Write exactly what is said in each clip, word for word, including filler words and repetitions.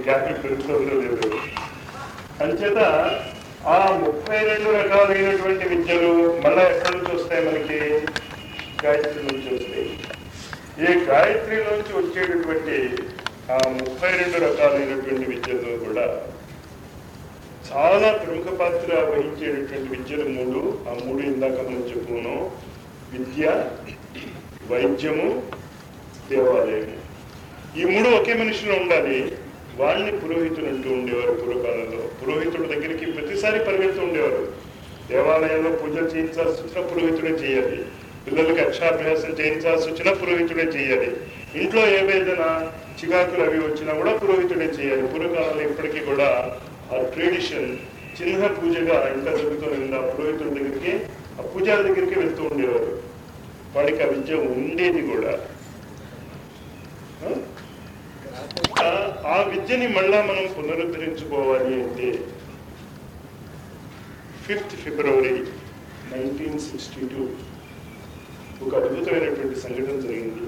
Gap పెరుగుతుందో లేదు. అంచేత ఆ ముప్పై రెండు రకాలైనటువంటి విద్యలు మళ్ళీ ఎక్కడి నుంచి వస్తాయి? మనకి గాయత్రి నుంచి వస్తాయి. ఈ గాయత్రి నుంచి వచ్చేటటువంటి ఆ ముప్పై రెండు రకాలైనటువంటి విద్యలో కూడా చాలా ప్రముఖ పాత్ర వహించేటటువంటి విద్యలు మూడు. ఆ మూడు ఇందాక మనం చెప్పుకున్నాం: విద్య, వైద్యము, దేవాలయము. ఈ మూడు ఒకే మనిషిలో ఉండాలి. వాళ్ళని పురోహితులు అంటూ ఉండేవారు పూర్వకాలంలో. పురోహితుడి దగ్గరికి ప్రతిసారి పరిగెడుతూ ఉండేవారు. దేవాలయంలో పూజలు చేయించాల్సి వచ్చినా పురోహితుడే చేయాలి, పిల్లలకి అక్షరాభ్యాసం చేయించాల్సి వచ్చినా పురోహితుడే చేయాలి, ఇంట్లో ఏవేదైనా చికాకులు అవి వచ్చినా కూడా పురోహితుడే చేయాలి. పూర్వకాలంలో ఇప్పటికీ కూడా ఆ ట్రెడిషన్ చిన్న పూజగా ఇంకా జరుగుతూనే ఉంది. ఆ పురోహితుల దగ్గరికి, ఆ పూజాల దగ్గరికి వెళ్తూ ఉండేవారు. వాడికి ఆ విద్య ఉండేది కూడా. ఆ విద్యని మళ్ళా మనం పునరుద్ధరించుకోవాలి అంటే fifth February nineteen sixty two ఒక అద్భుతమైనటువంటి సంఘటన జరిగింది.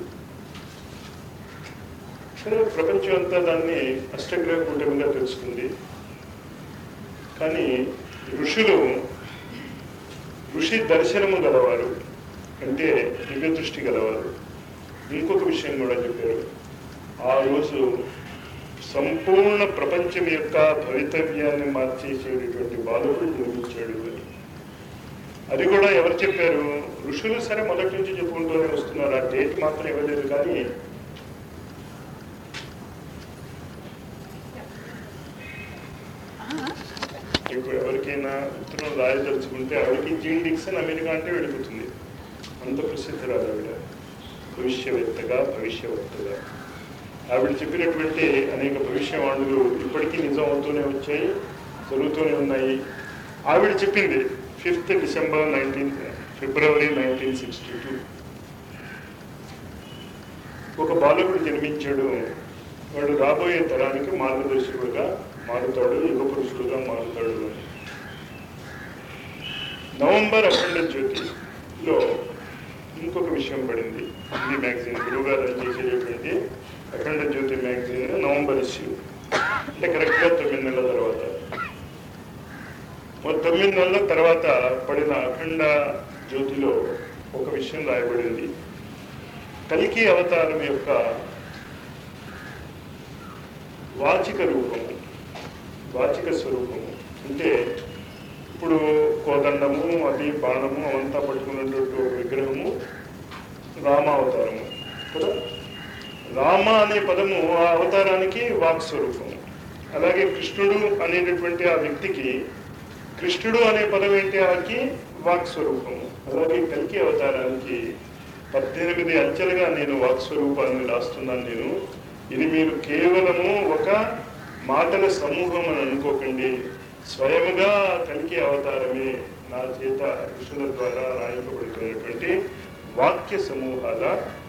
ప్రపంచం అంతా దాన్ని అష్టగ్రహ కూటమిగా తెలుసుకుంది. కానీ ఋషులు ఋషి దర్శనము గలవారు, అంటే దివ్య దృష్టి గలవారు. ఇంకొక విషయం కూడా చెప్పారు. ఆ రోజు సంపూర్ణ ప్రపంచం యొక్క భవితవ్యాన్ని మార్చేసేటటువంటి బాలుడు నిర్మించాడు అని. అది కూడా ఎవరు చెప్పారు? ఋషులు. సరే, మొదటి నుంచి చెప్పుకుంటూనే వస్తున్నారు. ఆ డేట్ మాత్రం ఇవ్వలేదు. కానీ ఇప్పుడు ఎవరికైనా ఉత్తరం రాయదలుచుకుంటే ఆవిడకి జీన్ డిక్సన్ అమెరికా అంటే వెళ్ళిపోతుంది. అంత ప్రసిద్ధరాలు ఆవిడ. భవిష్యవేత్తగా భవిష్యవక్తగా ఆవిడ చెప్పినటువంటి అనేక భవిష్యవాణులు ఇప్పటికీ నిజం అవుతూనే వచ్చాయి, జరుగుతూనే ఉన్నాయి. ఆవిడ చెప్పింది fifth December nineteen February nineteen sixty two ఒక బాలకుడు జన్మించాడు. వాడు రాబోయే తరానికి మార్గదర్శకుడుగా మారుతాడు, యుగ పురుషుడుగా మారుతాడు అని. నవంబర్ అఖండ జ్యోతిలో ఇంకొక విషయం పడింది. హిందీ మ్యాగజైన్ గురువుగారు చేసేటటువంటి Akhand Jyoti magazine November issue, అంటే కరెక్ట్గా తొమ్మిది నెలల తర్వాత. తొమ్మిది నెలల తర్వాత పడిన అఖండ జ్యోతిలో ఒక విషయం రాయబడింది. కల్కి అవతారం యొక్క వాచిక రూపము, వాచిక స్వరూపము. అంటే ఇప్పుడు కోదండము, అది బాణము అవంతా పట్టుకున్నటువంటి ఒక విగ్రహము రామావతారము కదా. రామ అనే పదము ఆ అవతారానికి వాక్ స్వరూపము. అలాగే కృష్ణుడు అనేటటువంటి ఆ వ్యక్తికి కృష్ణుడు అనే పదం ఏంటి? ఆకి వాక్ స్వరూపము. అలాగే కల్కి అవతారానికి పద్దెనిమిది అంచెలుగా నేను వాక్ స్వరూపాన్ని రాస్తున్నాను. నేను ఇది మీరు కేవలము ఒక మాటల సమూహం అని అనుకోకండి. స్వయముగా కల్కి అవతారమే నా చేత ఋషుల ద్వారా రాయింపబడుతున్నటువంటి వాక్య సమూహాల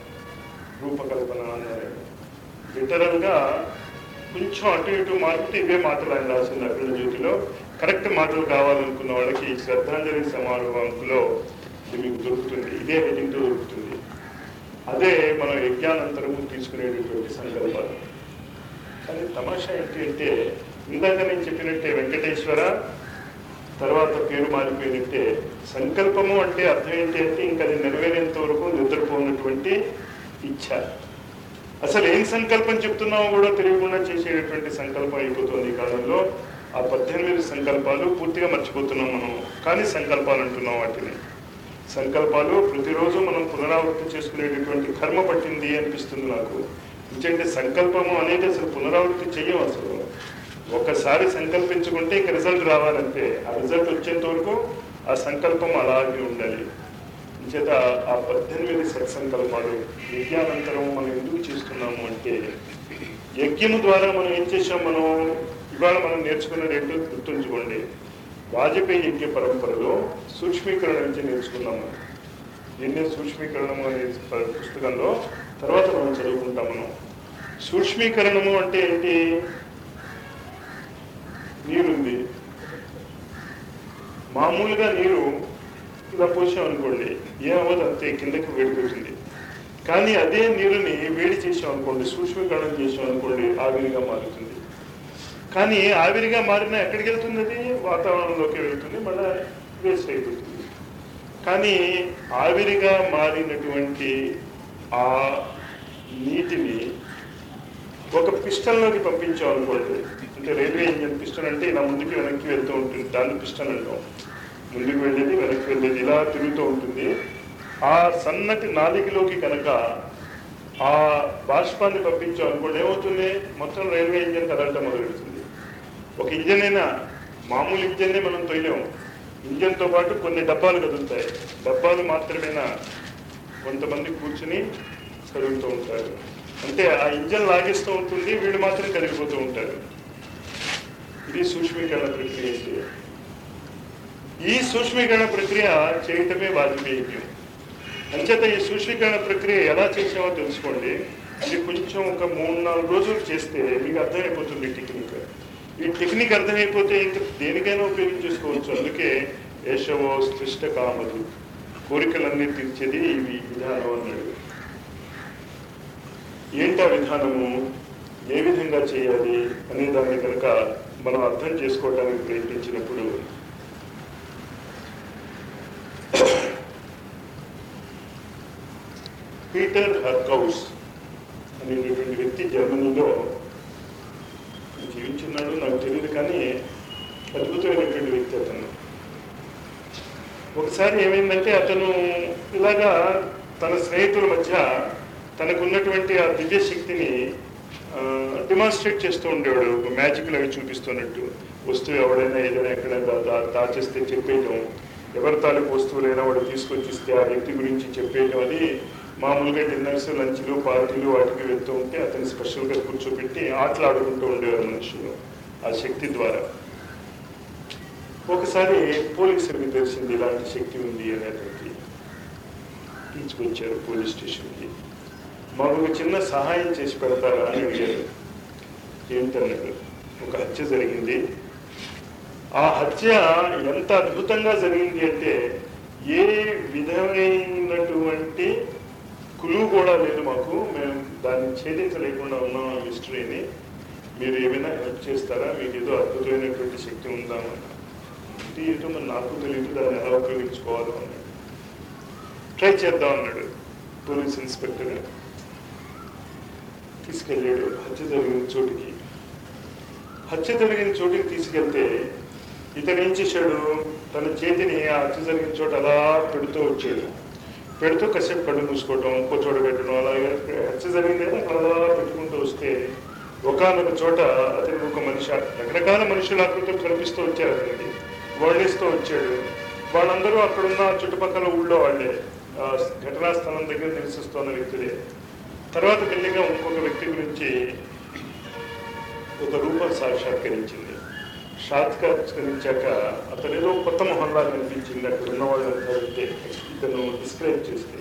రూపకల్పన అన్నారు. లిటరల్గా కొంచెం అటు ఇటు మార్పితే ఇవే మాటలు ఆయన రాసింది అఖండ జ్యోతిలో. కరెక్ట్ మాటలు కావాలనుకున్న వాళ్ళకి శ్రద్ధాంజలి సమారోహంలో ఇది మీకు దొరుకుతుంది. ఇదే హెడ్డింగ్తో దొరుకుతుంది. అదే మనం యజ్ఞానంతరము తీసుకునేటటువంటి సంకల్పాలు. కానీ తమాషా ఏంటి అంటే, ఇందాక నేను చెప్పినట్టే వెంకటేశ్వర తర్వాత పేరు మారిపోయినట్టే సంకల్పము అంటే అర్థం ఏంటి అంటే ఇంకా అది నెరవేరేంత వరకు నిద్రపోయినటువంటి ఇచ్ఛ. అసలు ఏం సంకల్పం చెప్తున్నామో కూడా తెలియకుండా చేసేటటువంటి సంకల్పం అయిపోతుంది ఈ కాలంలో. ఆ పద్దెనిమిది సంకల్పాలు పూర్తిగా మర్చిపోతున్నాం మనం. కానీ సంకల్పాలు అంటున్నాం వాటిని. సంకల్పాలు ప్రతిరోజు మనం పునరావృత్తి చేసుకునేటటువంటి కర్మ పట్టింది అనిపిస్తుంది నాకు. ఎందుకంటే సంకల్పము అనేది అసలు పునరావృత్తి చెయ్యం. అసలు ఒకసారి సంకల్పించుకుంటే ఇంక రిజల్ట్ రావాలంటే ఆ రిజల్ట్ వచ్చేంత వరకు ఆ సంకల్పం అలాగే ఉండాలి. చేత ఆ పద్దెనిమిది సత్సంకల్పాలు యజ్ఞానంతరం మనం ఎందుకు చేస్తున్నాము అంటే, యజ్ఞము ద్వారా మనం ఏం చేసాం? మనం ఇవాళ మనం నేర్చుకున్నది ఏంటో గుర్తుంచుకోండి. వాజపేయి యజ్ఞ పరంపరలో సూక్ష్మీకరణ నుంచి నేర్చుకున్నాము. ఎన్ని సూక్ష్మీకరణము అనే పుస్తకంలో తర్వాత మనం చదువుకుంటాం. మనం సూక్ష్మీకరణము అంటే ఏంటి? నీరుంది, మామూలుగా నీరు ఇలా పోసాం అనుకోండి, ఏమవ్వదు, అంతే కిందకి వేడిపోతుంది. కానీ అదే నీరుని వేడి చేసాం అనుకోండి, సూక్ష్మీకరణం చేసాం అనుకోండి, ఆవిరిగా మారుతుంది. కానీ ఆవిరిగా మారినా ఎక్కడికి వెళ్తుంది? అది వాతావరణంలోకి వెళ్తుంది, మళ్ళీ వేస్ట్ అయిపోతుంది. కానీ ఆవిరిగా మారినటువంటి ఆ నీటిని ఒక పిస్టన్లోకి పంపించాం అనుకోండి. అంటే రైల్వే ఇంజన్ పిస్టన్ అంటే ఇలా ముందుకి వెనక్కి వెళ్తూ ఉంటుంది, దాన్ని పిస్టన్ అంటాం. ముందుకు వెళ్ళేది వెనక్కి వెళ్ళేది ఇలా తిరుగుతూ ఉంటుంది. ఆ సన్నటి నాలికలోకి కనుక ఆ బాష్పాన్ని పంపించాం అనుకోండి, ఏమవుతుంది? మొత్తం రైల్వే ఇంజన్ కదలటం మొదలెడుతుంది. ఒక ఇంజన్ అయినా మామూలు ఇంజన్నే మనం తొయ్యలేము. ఇంజన్తో పాటు కొన్ని డబ్బాలు కదులుతాయి. డబ్బాలు మాత్రమేనా కొంతమంది కూర్చుని కదులుతూ ఉంటారు. అంటే ఆ ఇంజన్ లాగేస్తూ ఉంటుంది, వీళ్ళు మాత్రం కదిలిపోతూ ఉంటారు. ఇది సూక్ష్మీకరణ ప్రక్రియ. ఈ సూక్ష్మీకరణ ప్రక్రియ చేయటమే వాజపేయం. అంచేత ఈ సూక్ష్మీకరణ ప్రక్రియ ఎలా చేసామో తెలుసుకోండి. ఇది కొంచెం ఒక మూడు నాలుగు రోజులు చేస్తే మీకు అర్థమైపోతుంది టెక్నిక్. ఈ టెక్నిక్ అర్థమైపోతే ఇంకా దేనికైనా ఉపయోగించేసుకోవచ్చు. అందుకే ఏషవో స్పృష్ట కామదు, కోరికలన్నీ తీర్చేది ఇవి విధానం అన్నాడు. ఏంటా విధానము, ఏ విధంగా చేయాలి అనే దాన్ని కనుక మనం అర్థం చేసుకోవడానికి ప్రయత్నించినప్పుడు పీటర్ హర్కౌస్ అనేటువంటి వ్యక్తి జర్మనీలో జీవించున్నాడు, నాకు తెలియదు, కానీ అద్భుతమైనటువంటి వ్యక్తి అతను. ఒకసారి ఏమైందంటే అతను ఇలాగా తన స్నేహితుల మధ్య తనకున్నటువంటి ఆ దివ్య శక్తిని డిమాన్స్ట్రేట్ చేస్తూ ఉండేవాడు. మ్యాజిక్లు అవి చూపిస్తున్నట్టు, వస్తువు ఎవడైనా ఏదైనా ఎక్కడైనా దా దాచేస్తే చెప్పేయటం, ఎవరి తాలూకు వస్తువులైనా వాడు తీసుకొచ్చిస్తే ఆ వ్యక్తి గురించి చెప్పేయటం. అది మామూలుగా డిన్నర్స్, లంచ్లు, పార్టీలు వాటికి వెళ్తూ ఉంటే అతను స్పెషల్గా కూర్చోబెట్టి ఆటలాడుకుంటూ ఉండేవారు మనుషులు ఆ శక్తి ద్వారా. ఒకసారి పోలీసులకు తెలిసింది ఇలాంటి శక్తి ఉంది అనేటువంటి, తీసుకొచ్చారు పోలీస్ స్టేషన్కి. మాకు ఒక చిన్న సహాయం చేసి పెడతారా అని అడిగారు. ఏంటన్నాడు, ఒక హత్య జరిగింది. ఆ హత్య ఎంత అద్భుతంగా జరిగింది అంటే ఏ విధమైనటువంటి కులువు కూడా లేదు మాకు, మేము దాన్ని ఛేదించలేకుండా ఉన్నాం ఆ మిస్టరీని. మీరు ఏమైనా హెల్ప్ చేస్తారా, మీకు ఏదో అద్భుతమైనటువంటి శక్తి ఉందామని. అంటే ఏదో మరి నాకు తెలియదు, దాన్ని ఎలా ఉపయోగించుకోవాలో అన్నాడు. ట్రై చేద్దాం అన్నాడు పోలీస్ ఇన్స్పెక్టర్. తీసుకెళ్ళాడు హత్య జరిగిన చోటికి. హత్య జరిగిన చోటికి తీసుకెళ్తే ఇతను ఏం చేశాడు, తన చేతిని ఆ హత్య జరిగిన చోట అలా పెడుతూ వచ్చాడు. పెడుతూ కాసేపు కళ్ళు మూసుకోవటం, ఇంకో చోట పెట్టడం, అలాగే హత్య జరిగింది కదా అక్కడ అలా పెట్టుకుంటూ వస్తే ఒకనొక చోట అతనికి ఒక మనిషి, రకరకాల మనుషుల ఆకృతితో కనిపిస్తూ వచ్చారు. అతనికి వర్ణిస్తూ వచ్చాడు. వాళ్ళందరూ అక్కడున్న చుట్టుపక్కల ఊళ్ళో వాళ్ళే, ఘటనా స్థలం దగ్గర నివసిస్తున్న వ్యక్తులే. తర్వాత మెల్లిగా ఇంకొక వ్యక్తి గురించి ఒక రూపం సాక్షాత్కరించింది. సాక్షాత్కరించాక అతను ఏదో కొత్త మొహంలా కనిపించింది. అక్కడ ఉన్న వాళ్ళంతా వెళ్తే ఇతను డిస్క్రైబ్ చేస్తే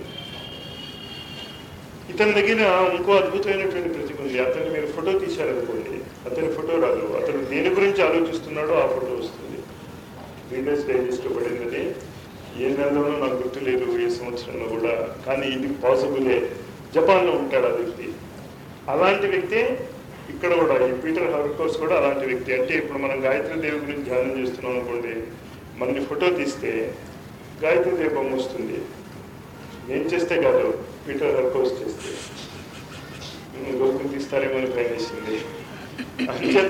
ఇతని దగ్గర ఇంకో అద్భుతమైనటువంటి ప్రతిభ ఉంది. అతన్ని మీరు ఫోటో తీశారనుకోండి, అతని ఫోటో రాదు. అతను దేని గురించి ఆలోచిస్తున్నాడో ఆ ఫోటో వస్తుంది. రీడర్స్ డైజెస్ట్ పడిందని ఏ నెలలోనూ నాకు గుర్తులేదు, ఏ సంవత్సరంలో కూడా, కానీ ఇది పాసిబులే. జపాన్లో ఉంటాడు ఆ వ్యక్తి. అలాంటి వ్యక్తి ఇక్కడ కూడా, ఈ పీటర్ హర్కౌస్ కూడా అలాంటి వ్యక్తి. అంటే ఇప్పుడు మనం గాయత్రి దేవి గురించి ధ్యానం చేస్తున్నాం అనుకోండి, మనని ఫోటో తీస్తే గాయత్రి దేవి బొమ్మ వస్తుంది. ఏం చేస్తే కాదు, పీటర్ హర్కౌస్ చేస్తే గోకులు తీస్తారేమో అని ప్రయత్నిస్తుంది. అంచేత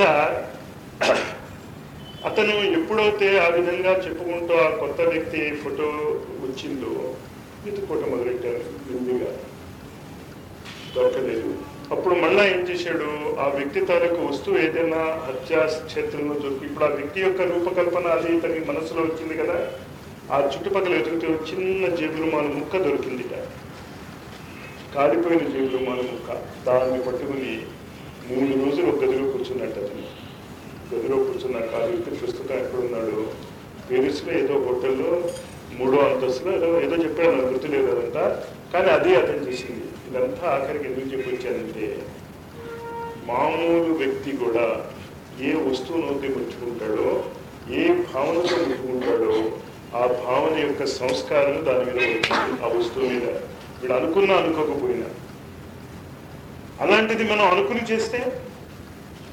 అతను ఎప్పుడైతే ఆ విధంగా చెప్పుకుంటూ ఆ కొత్త వ్యక్తి ఫోటో వచ్చిందో వెతుక్కోవటం మొదలెట్టారు. ముందుగా దొరకలేదు. అప్పుడు మళ్ళా ఏం చేశాడు, ఆ వ్యక్తి తాలూకు వస్తువు ఏదైనా హత్యా క్షేత్రంలో దొరికి, ఇప్పుడు ఆ వ్యక్తి యొక్క రూపకల్పన అది తనకి మనసులో వచ్చింది కదా, ఆ చుట్టుపక్కల ఎదుగుతూ చిన్న జేబురుమాల ముక్క దొరికిందిట, కాలిపోయిన జేబురుమాల ముక్క. దాన్ని పట్టుకుని మూడు రోజులు ఒక గదిలో కూర్చున్నట్టు. అతను గదిలో కూర్చున్నాక ఆ వ్యక్తి ప్రస్తుతం ఎక్కడున్నాడు, పేరిస్లో ఏదో హోటల్లో మూడో అంతస్తులో ఏదో ఏదో చెప్పాడు, నాకు గుర్తులేదు అదంతా. కానీ అదే అతను చేసింది. ఇదంతా ఆఖరికి ఎందుకు చెప్పొచ్చానంటే, మామూలు వ్యక్తి కూడా ఏ వస్తువునైతే ముట్టుకుంటాడో, ఏ భావనతో ముట్టుకుంటాడో, ఆ భావన యొక్క సంస్కారం దాని మీద ఉంటుంది, ఆ వస్తువు మీద. వీడు అనుకున్నా అనుకోకపోయినా. అలాంటిది మనం అనుకుని చేస్తే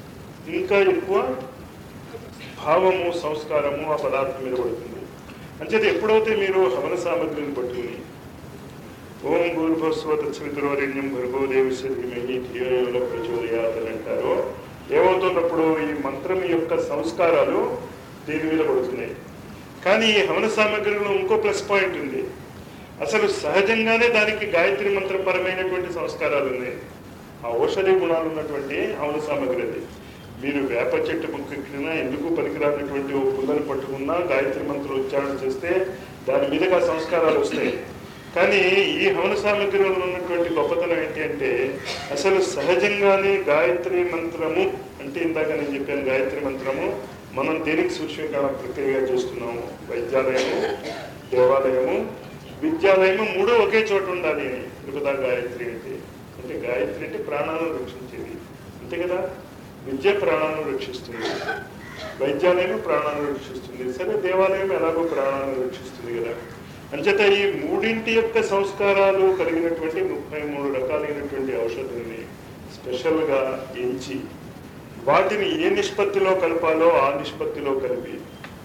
ఇంకా ఎక్కువ భావము సంస్కారము ఆ పదార్థం మీద పడుతుంది. అంచేత ఎప్పుడైతే మీరు హవన సామగ్రిని పట్టుకుని ఓం భూర్భస్వ తత్సవితుర్వరేణ్యం భర్గో దేవస్య ధీమహి ధియో యో నః ప్రచోదయాత్ అని అంటారో ఏమవుతున్నప్పుడు ఈ మంత్రం యొక్క సంస్కారాలు దీని మీద పడుతున్నాయి. కానీ ఈ హవన సామగ్రిలో ఇంకో ప్లస్ పాయింట్ ఉంది. అసలు సహజంగానే దానికి గాయత్రి మంత్రపరమైనటువంటి సంస్కారాలు ఉన్నాయి. ఆ ఔషధి గుణాలు ఉన్నటువంటి హవన సామగ్రి అది. మీరు వేప చెట్టు ముక్కినా ఎందుకు పనికిరానటువంటి ఓ పుల్లని పట్టుకున్నా గాయత్రి మంత్రం ఉచ్చారణ చేస్తే దాని మీదుగా సంస్కారాలు వస్తాయి. కానీ ఈ హవన సామగ్రిలో ఉన్నటువంటి గొప్పతనం ఏంటి అంటే అసలు సహజంగానే గాయత్రి మంత్రము అంటే ఇందాక నేను చెప్పాను, గాయత్రి మంత్రము మనం దేనికి సూక్ష్మీకరణ ప్రక్రియగా చేస్తున్నాము. వైద్యాలయము, దేవాలయము, విద్యాలయము మూడు ఒకే చోట ఉండాలి అని తిరుపతి గాయత్రి అంటే. అంటే గాయత్రి అంటే ప్రాణాలను రక్షించేది అంతే కదా. విద్య ప్రాణాలను రక్షిస్తుంది, వైద్యాలయం ప్రాణాలను రక్షిస్తుంది, సరే దేవాలయం ఎలాగో ప్రాణాలను రక్షిస్తుంది కదా. అంచేత ఈ మూడింటి యొక్క సంస్కారాలు కలిగినటువంటి ముప్పై మూడు రకాలైనటువంటి ఔషధాలని స్పెషల్గా ఎంచి వాటిని ఏ నిష్పత్తిలో కలపాలో ఆ నిష్పత్తిలో కలిపి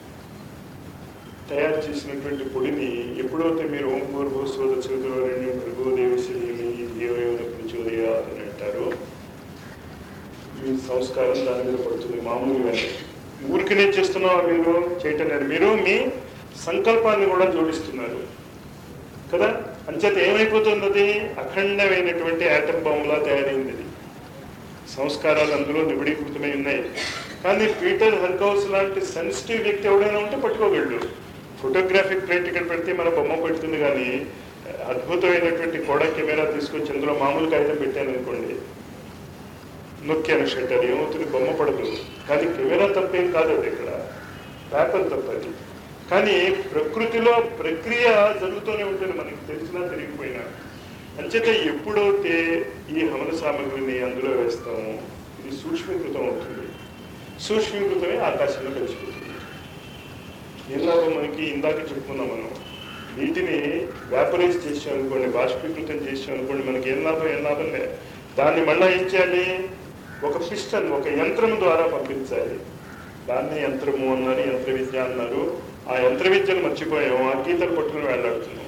తయారు చేసినటువంటి పొడిని ఎప్పుడైతే మీరు ఓం భూర్భువస్సుః తత్సవితుర్వరేణ్యం భర్గో దేవస్య ధీమహి ధియో యో నః ప్రచోదయాత్ అని అంటారో మీ సంస్కారం దాని మీద పడుతుంది. మామూలుగా ఊరికినే చేస్తున్నావు మీరు చేయటం లేదు, మీరు మీ సంకల్పాన్ని కూడా జోడిస్తున్నారు కదా. అంచేత ఏమైపోతుంది, అది అఖండమైనటువంటి యాటమ్ బాంబులా తయారైంది. అది సంస్కారాలు అందులో నిబిడీకృతమై ఉన్నాయి. కానీ పీటర్ హర్కౌస్ లాంటి సెన్సిటివ్ వ్యక్తి ఎవడైనా ఉంటే పట్టుకోగలడు. ఫోటోగ్రాఫిక్ ప్లేట్ ఇక్కడ పెడితే మన బొమ్మ పెడుతుంది, కానీ అద్భుతమైనటువంటి కోడా కెమెరా తీసుకొచ్చి అందులో మామూలు కాగితం పెట్టాను అనుకోండి, నొక్కాను షట్టర్, ఏమవుతుంది, బొమ్మ పడదు. కానీ కెమెరా తప్పేం కాదు, అది ఇక్కడ పేపర్ తప్పది. కానీ ప్రకృతిలో ప్రక్రియ జరుగుతూనే ఉంటుంది, మనకి తెలిసినా తెలియకపోయినా. అంచేత ఎప్పుడైతే ఈ హవన సామగ్రిని అందులో వేస్తామో ఇది సూక్ష్మీకృతం అవుతుంది. సూక్ష్మీకృతమే ఆకాశంలో కలిసిపోతుంది. ఎలాగో మనకి ఇందాక చెప్పుకున్నాం, మనం నీటిని వ్యాపరైజ్ చేసాం అనుకోండి, బాష్పీకృతం చేసాం అనుకోండి, మనకి ఏం లాభం ఏం లాభం లేదు. దాన్ని మళ్ళీ ఏం చేయాలి, ఒక పిస్టన్, ఒక యంత్రం ద్వారా పంపించాలి. దాన్ని యంత్రము అన్నారు, యంత్ర విద్య అన్నారు. ఆ యంత్ర విద్యను మర్చిపోయాము, ఆ గీతలు పట్టుకుని వెళ్ళాడుతున్నాం.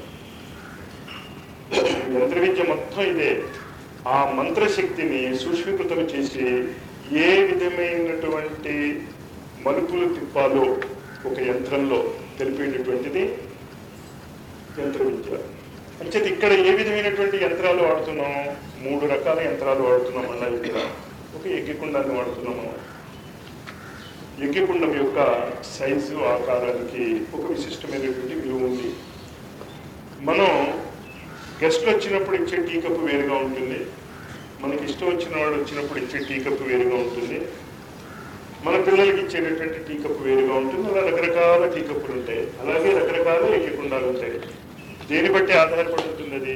యంత్ర విద్య మొత్తం ఇదే. ఆ మంత్రశక్తిని సూక్ష్మీకృతం చేసి ఏ విధమైనటువంటి మలుపులు తిప్పాలో ఒక యంత్రంలో తెలిపేటటువంటిది యంత్ర విద్య. అంటే ఇక్కడ ఏ విధమైనటువంటి యంత్రాలు వాడుతున్నాం, మూడు రకాల యంత్రాలు వాడుతున్నాం. అన్న ఇక్కడ ఒక యజ్ఞకుండాన్ని వాడుతున్నాము. యజ్ఞకుండం యొక్క సైజు ఆకారానికి ఒక విశిష్టమైనటువంటి విలువ ఉంది. మనం గెస్ట్లు వచ్చినప్పుడు ఇచ్చే టీ కప్పు వేరుగా ఉంటుంది, మనకి ఇష్టం వచ్చిన వాడు వచ్చినప్పుడు ఇచ్చే టీ కప్పు వేరుగా ఉంటుంది, మన పిల్లలకి ఇచ్చేటటువంటి టీ కప్పు వేరుగా ఉంటుంది. అలా రకరకాల టీ కప్పులు ఉంటాయి, అలాగే రకరకాల యజ్ఞకుండాలు ఉంటాయి. దేని బట్టి ఆధారపడి ఉంటుంది, అది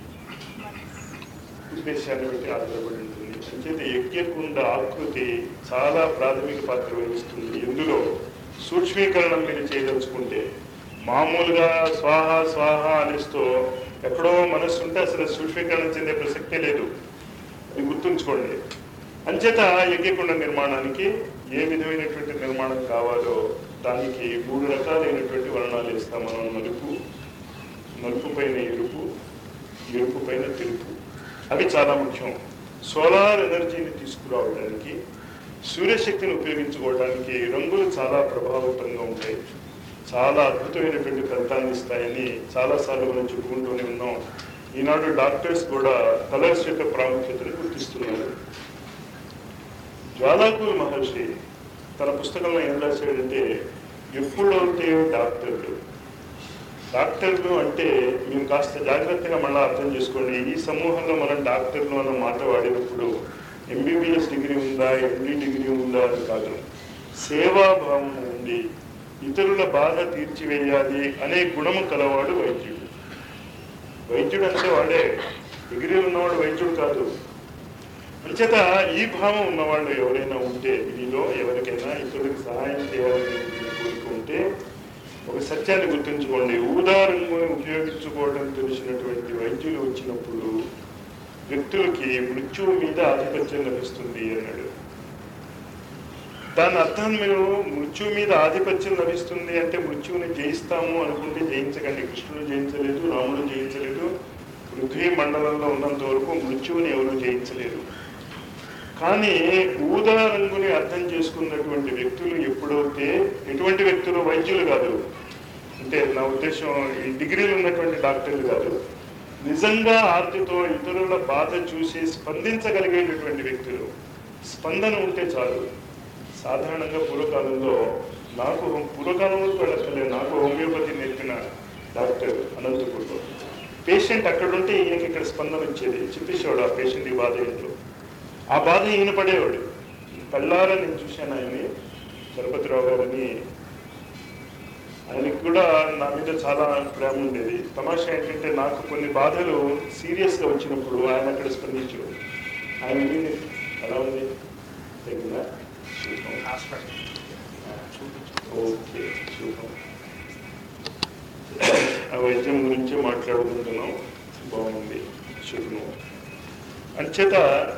ఉద్దేశాన్ని బట్టి ఆధారపడి ఉంటుంది. అంటే యజ్ఞకుండ ఆకృతి చాలా ప్రాథమిక పాత్ర వహిస్తుంది. ఇందులో సూక్ష్మీకరణం మీరు చేయదలుచుకుంటే మామూలుగా స్వాహ స్వాహ అనేస్తూ ఎక్కడో మనస్సు ఉంటే అసలు సూక్ష్మీకరణ చెందే ప్రసక్తే లేదు, అది గుర్తుంచుకోండి. అంచేత యజ్ఞకుండ నిర్మాణానికి ఏ విధమైనటువంటి నిర్మాణం కావాలో దానికి మూడు రకాలైనటువంటి వర్ణాలు ఇస్తాం మనం. నలుపు, నలుపు పైన ఎరుపు, ఎరుపు పైన తెలుపు. అవి చాలా ముఖ్యం. సోలార్ ఎనర్జీని తీసుకురావడానికి, సూర్యశక్తిని ఉపయోగించుకోవడానికి రంగులు చాలా ప్రభావవంతంగా ఉంటాయి, చాలా అద్భుతమైనటువంటి ఫలితాన్ని ఇస్తాయని చాలాసార్లు మనం చెప్పుకుంటూనే ఉన్నాం. ఈనాడు డాక్టర్స్ కూడా కలర్స్ యొక్క ప్రాముఖ్యతను గుర్తిస్తున్నారు. జ్వాలాకూర్ మహర్షి తన పుస్తకంలో ఏం రాశాడంటే, ఎప్పుడైతే డాక్టర్లు డాక్టర్లు అంటే మేము కాస్త జాగ్రత్తగా మళ్ళీ అర్థం చేసుకోండి. ఈ సమూహంలో మనం డాక్టర్లు అన్న మాట వాడినప్పుడు ఎంబీబీఎస్ డిగ్రీ ఉందా, ఎండీ డిగ్రీ ఉందా అని కాదు, సేవాభావం ఉండి ఇతరుల బాధ తీర్చివేయాలి అనే గుణము కలవాడు వైద్యుడు. వైద్యుడు అంటే వాడే, డిగ్రీ ఉన్నవాడు వైద్యుడు కాదు. అంచేత ఈ భావం ఉన్నవాళ్ళు ఎవరైనా ఉంటే, మీలో ఎవరికైనా ఇతరులకు సహాయం చేయాలని కోరుకుంటే ఒక సత్యాన్ని గుర్తుంచుకోండి. ఊదా రంగుని ఉపయోగించుకోవడం తెలిసినటువంటి వైద్యులు వచ్చినప్పుడు వ్యక్తులకి మృత్యువు మీద ఆధిపత్యం లభిస్తుంది అన్నాడు. దాని అర్థం మీరు మృత్యు మీద ఆధిపత్యం లభిస్తుంది అంటే మృత్యువుని జయిస్తాము అనుకుంటే జయించకండి. కృష్ణుడు జయించలేదు, రాముడు జయించలేదు, పృథ్వీ మండలంలో ఉన్నంత వరకు మృత్యువుని ఎవరు జయించలేదు. కానీ ఊదా రంగుని అర్థం చేసుకున్నటువంటి వ్యక్తులు ఎప్పుడైతే, ఎటువంటి వ్యక్తులు, వైద్యులు కాదు, అంటే నా ఉద్దేశం ఈ డిగ్రీలు ఉన్నటువంటి డాక్టర్లు కాదు, నిజంగా ఆర్తితో ఇతరుల బాధ చూసి స్పందించగలిగేటటువంటి వ్యక్తులు, స్పందన ఉంటే చాలు. సాధారణంగా పూర్వకాలంలో నాకు పూర్వకాలంలో వెళ్ళక్కర్లేదు, నాకు హోమియోపతి నేర్పిన డాక్టర్ అనంతపూర్లో పేషెంట్ అక్కడ ఉంటే ఈయనకి ఇక్కడ స్పందన వచ్చేది, చెప్పేసేవాడు ఆ పేషెంట్ ఈ బాధ ఏంటో. ఆ బాధ ఈయన పడేవాడు. కళ్ళారా నేను చూశాను ఆయన్ని, చలపతిరావు గారిని. ఆయనకి కూడా నా మీద చాలా ప్రేమ ఉండేది. తమాషా ఏంటంటే నాకు కొన్ని బాధలు సీరియస్గా వచ్చినప్పుడు ఆయన అక్కడ స్పందించేవాడు. ఆయన ఎలా ఉంది తగ్గిందా? ఓకే, శుభం. ఆ వైద్యం గురించి మాట్లాడుకుంటున్నాం, బాగుంది, శుభం. అంచేత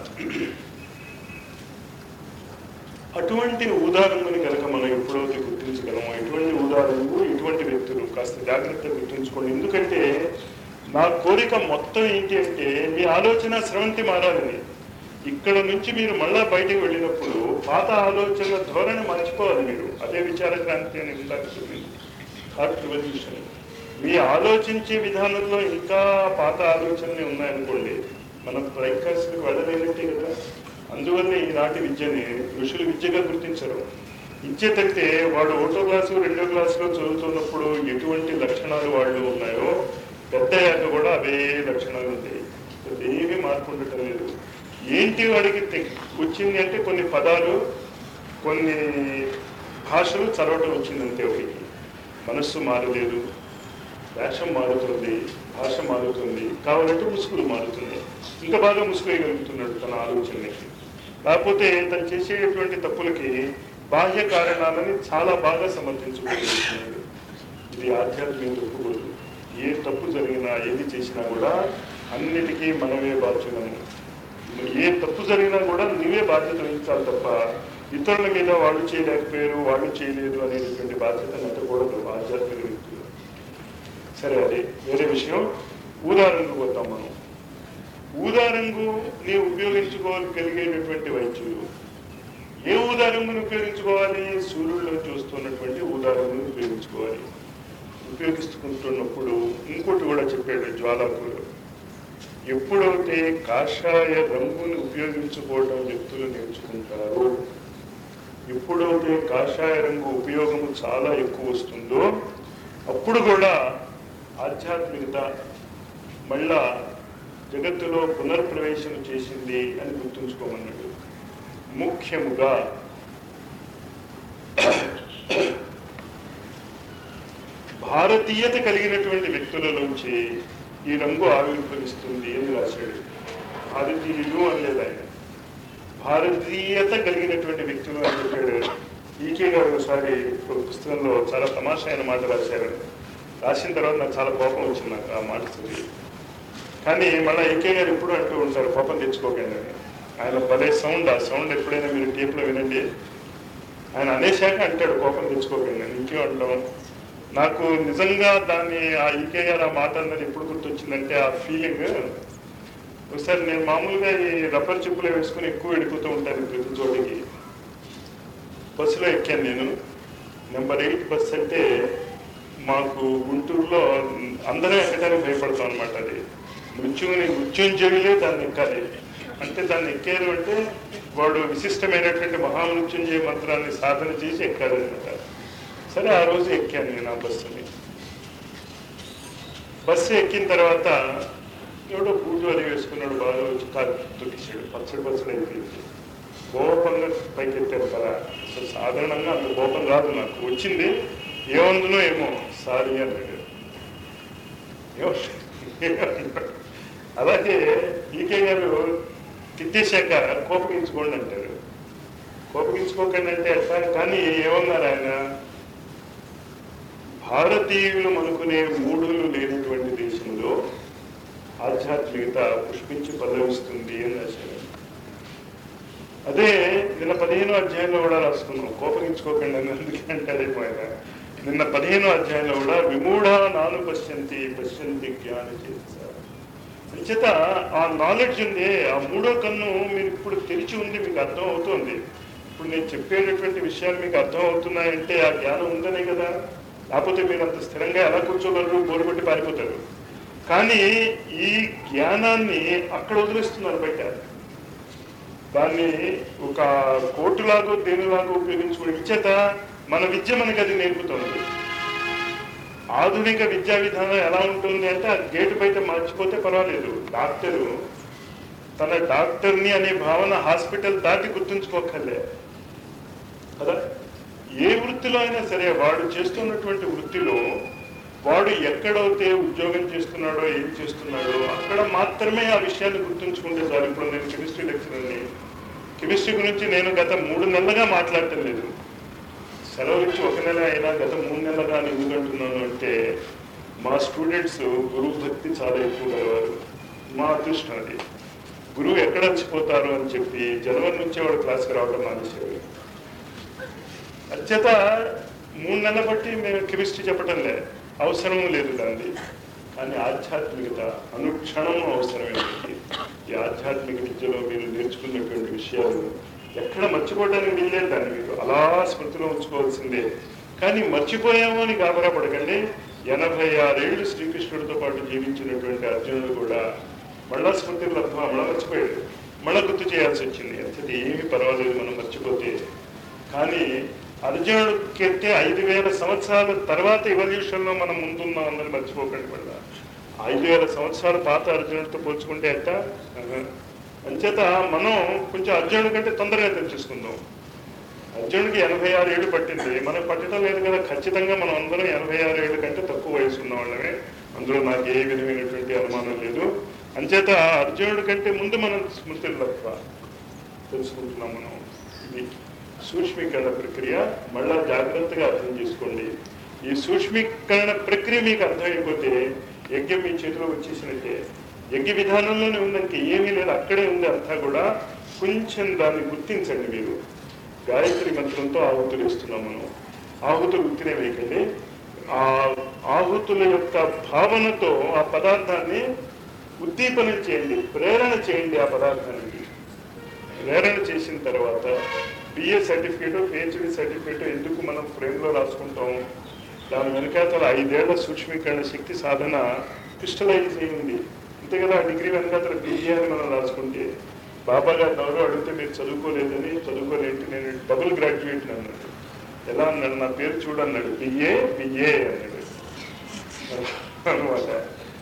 అటువంటి ఉదాహరణని కనుక మనం ఎప్పుడైతే గుర్తించగలమో, ఎటువంటి ఉదాహరణకు ఇటువంటి వ్యక్తులు కాస్త జాగ్రత్తగా గుర్తుంచుకోండి. ఎందుకంటే నా కోరిక మొత్తం ఏంటి అంటే మీ ఆలోచన స్రవంతి మారాలని. ఇక్కడ నుంచి మీరు మళ్ళా బయటకు వెళ్ళినప్పుడు పాత ఆలోచనల ధోరణి మర్చిపోవాలి మీరు. అదే విచార క్రాంతి అని ఇందాక చెప్పింది రివల్యూషన్. మీ ఆలోచించే విధానంలో ఇంకా పాత ఆలోచనలు ఉన్నాయనుకోండి, మనం ప్రైకాస్కి వెళ్ళలేనట్టే కదా. అందువల్ల ఈనాటి విద్యని ఋషులు విద్యగా గుర్తించరు. విద్య తగ్గితే వాడు ఒకటో క్లాసు రెండో క్లాసులో చదువుతున్నప్పుడు ఎటువంటి లక్షణాలు వాళ్ళు ఉన్నాయో పెద్దయ్యాక కూడా అవే లక్షణాలు ఉంటాయి. ఏమీ మార్పు ఉండటం లేదు. ఏంటి వాడికి వచ్చింది అంటే కొన్ని పదాలు, కొన్ని భాషలు చదవటం వచ్చిందంటే వాడికి. మనస్సు మారలేదు, వేషం మారుతుంది, భాష మారుతుంది, కావాలంటే ముసుగులు మారుతుంది. ఇంకా బాగా ముసుగుగలుగుతున్నాడు తన ఆలోచనకి. లేకపోతే తను చేసేటువంటి తప్పులకి బాహ్య కారణాలని చాలా బాగా సమర్థించుకోగలుగుతున్నాడు. ఇది ఆధ్యాత్మిక తప్పుకోదు. ఏ తప్పు జరిగినా ఏది చేసినా కూడా అన్నిటికీ మనమే బాధ్యులము. ఏ తప్పు జరిగినా కూడా నువ్వే బాధ్యత వహించాలి తప్ప ఇతరుల మీద వాళ్ళు చేయలేకపోయారు, వాళ్ళు చేయలేదు అనేటువంటి బాధ్యత నెట్టకూడదు ఆధ్యాత్మిక వ్యక్తులు. సరే, అది వేరే విషయం. ఊదారంగు పోతాం మనం. ఊదారంగుని ఉపయోగించుకోగలిగేటటువంటి వైద్యులు ఏ ఊదారంగుని ఉపయోగించుకోవాలి? సూర్యుడిలో చూస్తున్నటువంటి ఊదారంగుని ఉపయోగించుకోవాలి. ఉపయోగిస్తున్నప్పుడు ఇంకోటి కూడా చెప్పాడు జ్వాలాకులు. ఎప్పుడైతే కాషాయ రంగుని ఉపయోగించుకోవడం వ్యక్తులు నేర్చుకుంటారో, ఎప్పుడైతే కాషాయ రంగు ఉపయోగము చాలా ఎక్కువ వస్తుందో అప్పుడు కూడా ఆధ్యాత్మికత మళ్ళా జగత్తులో పునర్ప్రవేశం చేసింది అని గుర్తుంచుకోమన్నాడు. ముఖ్యముగా భారతీయత కలిగినటువంటి వ్యక్తులలోంచి ఈ రంగు ఆవిర్భవిస్తుంది అని రాశాడు. భారతీయులు అనలేదు ఆయన, భారతీయత కలిగినటువంటి వ్యక్తులు అని చెప్పాడు. ఈకే గారు ఒకసారి ఒక పుస్తకంలో చాలా తమాషా అయిన మాట రాశారు. రాసిన తర్వాత నాకు చాలా కోపం వచ్చింది నాకు ఆ మాట చదివి. కానీ మళ్ళీ ఈకే గారు ఎప్పుడు అంటూ ఉంటారు కోపం తెచ్చుకోకండి అని. ఆయన భలే సౌండ్, ఆ సౌండ్ ఎప్పుడైనా మీరు టేప్లో వినండి. ఆయన అనేశాక అంటాడు కోపం తెచ్చుకోకండి అని. ఇంకేం అంటాం. నాకు నిజంగా దాన్ని ఆ ఈకే గారు ఆ మాట అన్నది ఎప్పుడు గుర్తొచ్చిందంటే ఆ ఫీలింగ్. ఒకసారి నేను మామూలుగా ఈ రబ్బర్ చెప్పులు వేసుకుని ఎక్కువ వెళ్ళిపోతూ ఉంటాను ప్రతి చోటికి. బస్సులో ఎక్కాను నేను. నెంబర్ ఎయిట్ బస్ అంటే మాకు గుంటూరులో అందరం ఎక్కడానికి భయపడతాం అనమాట. అది మృత్యువుని మృత్యుంజయులే దాన్ని ఎక్కాలి. అంటే దాన్ని ఎక్కారు అంటే వాడు విశిష్టమైనటువంటి మహామృత్యుంజయ మంత్రాన్ని సాధన చేసి ఎక్కారనమాట. సరే, ఆ రోజు ఎక్కాను నేను ఆ బస్సుని. బస్సు ఎక్కిన తర్వాత ఎవడో బూజు అది వేసుకున్నాడు, బాగా వచ్చి కారు తొక్కిసాడు. పచ్చడి పచ్చడి అయిపోయింది. కోపంగా పైకి ఎత్తారు కదా. అసలు సాధారణంగా అంత కోపం రాదు నాకు. వచ్చింది ఏమందునో ఏమో సారీ అన్నాడు. అలాగే ఈకే గారు తిట్టేశాక కోపగించుకోండి అంటారు. కోపగించుకోకండి అంటే ఎట్లా? కానీ ఏమన్నారు ఆయన, భారతీయులు అనుకునే మూఢులు లేనటువంటి దేశంలో ఆధ్యాత్మికత పుష్పించి పల్లవిస్తుంది అని రాశారు. అదే నిన్న పదిహేనో అధ్యాయంలో కూడా రాసుకున్నాం, కోపగించుకోకండి అని ఎందుకంటే అదైపోయినా. నిన్న పదిహేనో అధ్యాయంలో కూడా విమూఢ నాను పశ్యంతి పశ్యంతి జ్ఞాన చేస్తారు. అంచేత ఆ నాలెడ్జ్ ఉంది, ఆ మూడో కన్ను మీరు ఇప్పుడు తెరిచి ఉంది, మీకు అర్థం అవుతుంది. ఇప్పుడు నేను చెప్పేటటువంటి విషయాలు మీకు అర్థం అవుతున్నాయంటే ఆ జ్ఞానం ఉందనే కదా. లేకపోతే మీరు అంత స్థిరంగా ఎలా కూర్చోగలరు, బోరుగొట్టి పారిపోతారు. కానీ ఈ జ్ఞానాన్ని అక్కడ వదిలేస్తున్నారు బయట. దాన్ని ఒక కోర్టులాగో దేనిలాగో ఉపయోగించుకునే విద్యత మన విద్య మనకి అది నేర్పుతుంది. ఆధునిక విద్యా విధానం ఎలా ఉంటుంది అంటే ఆ గేటు బయట మర్చిపోతే పర్వాలేదు, డాక్టరు తన డాక్టర్ని అనే భావన హాస్పిటల్ దాటి గుర్తుంచుకోకర్లే కదా. ఏ వృత్తిలో అయినా సరే వాడు చేస్తున్నటువంటి వృత్తిలో వాడు ఎక్కడైతే ఉద్యోగం చేస్తున్నాడో ఏం చేస్తున్నాడో అక్కడ మాత్రమే ఆ విషయాన్ని గుర్తుంచుకుంటే చాలు. ఇప్పుడు నేను కెమిస్ట్రీ లెక్చరర్ని, కెమిస్ట్రీ గురించి నేను గత మూడు నెలలుగా మాట్లాడటం లేదు. సెలవు నుంచి ఒక నెల అయినా గత మూడు నెలలుగా ఎందుకు అంటున్నాను అంటే మా స్టూడెంట్స్ గురువు భక్తి చాలా ఎక్కువ గలవారు. మా అదృష్టం అది. గురువు ఎక్కడ వచ్చిపోతారు అని చెప్పి జనవరి నుంచే వాడు క్లాస్కి రావడం మానేసేవారు. అత్యత మూడు నెలల బట్టి మేము కెమిస్ట్రీ చెప్పటం లే, అవసరము లేదు దాన్ని. కానీ ఆధ్యాత్మికత అనుక్షణం అవసరమైనది. ఈ ఆధ్యాత్మిక విద్యలో మీరు నేర్చుకున్నటువంటి విషయాలు ఎక్కడ మర్చిపోవడానికి వీల్లేదు. దాన్ని మీరు అలా స్మృతిలో ఉంచుకోవాల్సిందే. కానీ మర్చిపోయాము అని గాబరా పడకండి. ఎనభై ఆరేళ్లు శ్రీకృష్ణుడితో పాటు జీవించినటువంటి అర్జునుడు కూడా మళ్ళా స్మృతిలో మళ్ళా మర్చిపోయాడు, మళ్ళా గుర్తు చేయాల్సి వచ్చింది. అంతే, ఏమీ పర్వాలేదు మనం మర్చిపోతే. కానీ అర్జునుడికి ఐదు వేల సంవత్సరాల తర్వాత ఎవల్యూషన్లో మనం ముందున్నాం అన్నది మర్చిపోకండి. మళ్ళా ఐదు వేల సంవత్సరాల పాత అర్జునుడితో పోల్చుకుంటే ఎంత. అంచేత మనం కొంచెం అర్జునుడి కంటే తొందరగా తెలుసుకుందాం. అర్జునుడికి ఎనభై ఆరు ఏళ్ళు పట్టింది, మనకు పట్టడం లేదు కదా. ఖచ్చితంగా మనం అందరం ఎనభై ఆరు ఏళ్ళు కంటే తక్కువ వయసు ఉన్న వాళ్ళమే, అందులో నాకు ఏ విధమైనటువంటి అనుమానం లేదు. అంచేత అర్జునుడి కంటే ముందు మనం స్మృతులు తెలుసుకుంటున్నాం మనం. ఇది సూక్ష్మీకరణ ప్రక్రియ మళ్ళా జాగ్రత్తగా అర్థం చేసుకోండి. ఈ సూక్ష్మీకరణ ప్రక్రియ మీకు అర్థమైపోతే యజ్ఞం మీ చేతిలో వచ్చేసినట్టే. యజ్ఞ విధానంలోనే ఉందంటే ఏమీ లేదు, అక్కడే ఉంది అంతా కూడా. కొంచెం దాన్ని గుర్తించండి. మీరు గాయత్రి మంత్రంతో ఆహుతులు ఇస్తున్నాం మనం. ఆహుతులు ఉత్తినే వేయకండి, ఆ ఆహుతుల యొక్క భావనతో ఆ పదార్థాన్ని ఉద్దీపనం చేయండి, ప్రేరణ చేయండి. ఆ పదార్థానికి ప్రేరణ చేసిన తర్వాత బిఏ సర్టిఫికేట్, పిహెచ్డి సర్టిఫికేట్ ఎందుకు మనం ఫ్రేమ్లో రాసుకుంటాం? దాని వెనకాతల ఐదేళ్ల సూక్ష్మీకరణ శక్తి సాధన క్రిస్టలైజ్ అయింది అంతే కదా. ఆ డిగ్రీ వెనకాతల బిఏ అని మనం రాసుకుంటే, బాబా గారు ఎవరో అడిగితే మీరు చదువుకోలేదని, చదువుకోలేంటి నేను డబుల్ గ్రాడ్యుయేట్ అన్నాడు. ఎలా అన్నాడు? నా పేరు చూడన్నాడు, బిఏ బిఏ అన్నాడు అనమాట.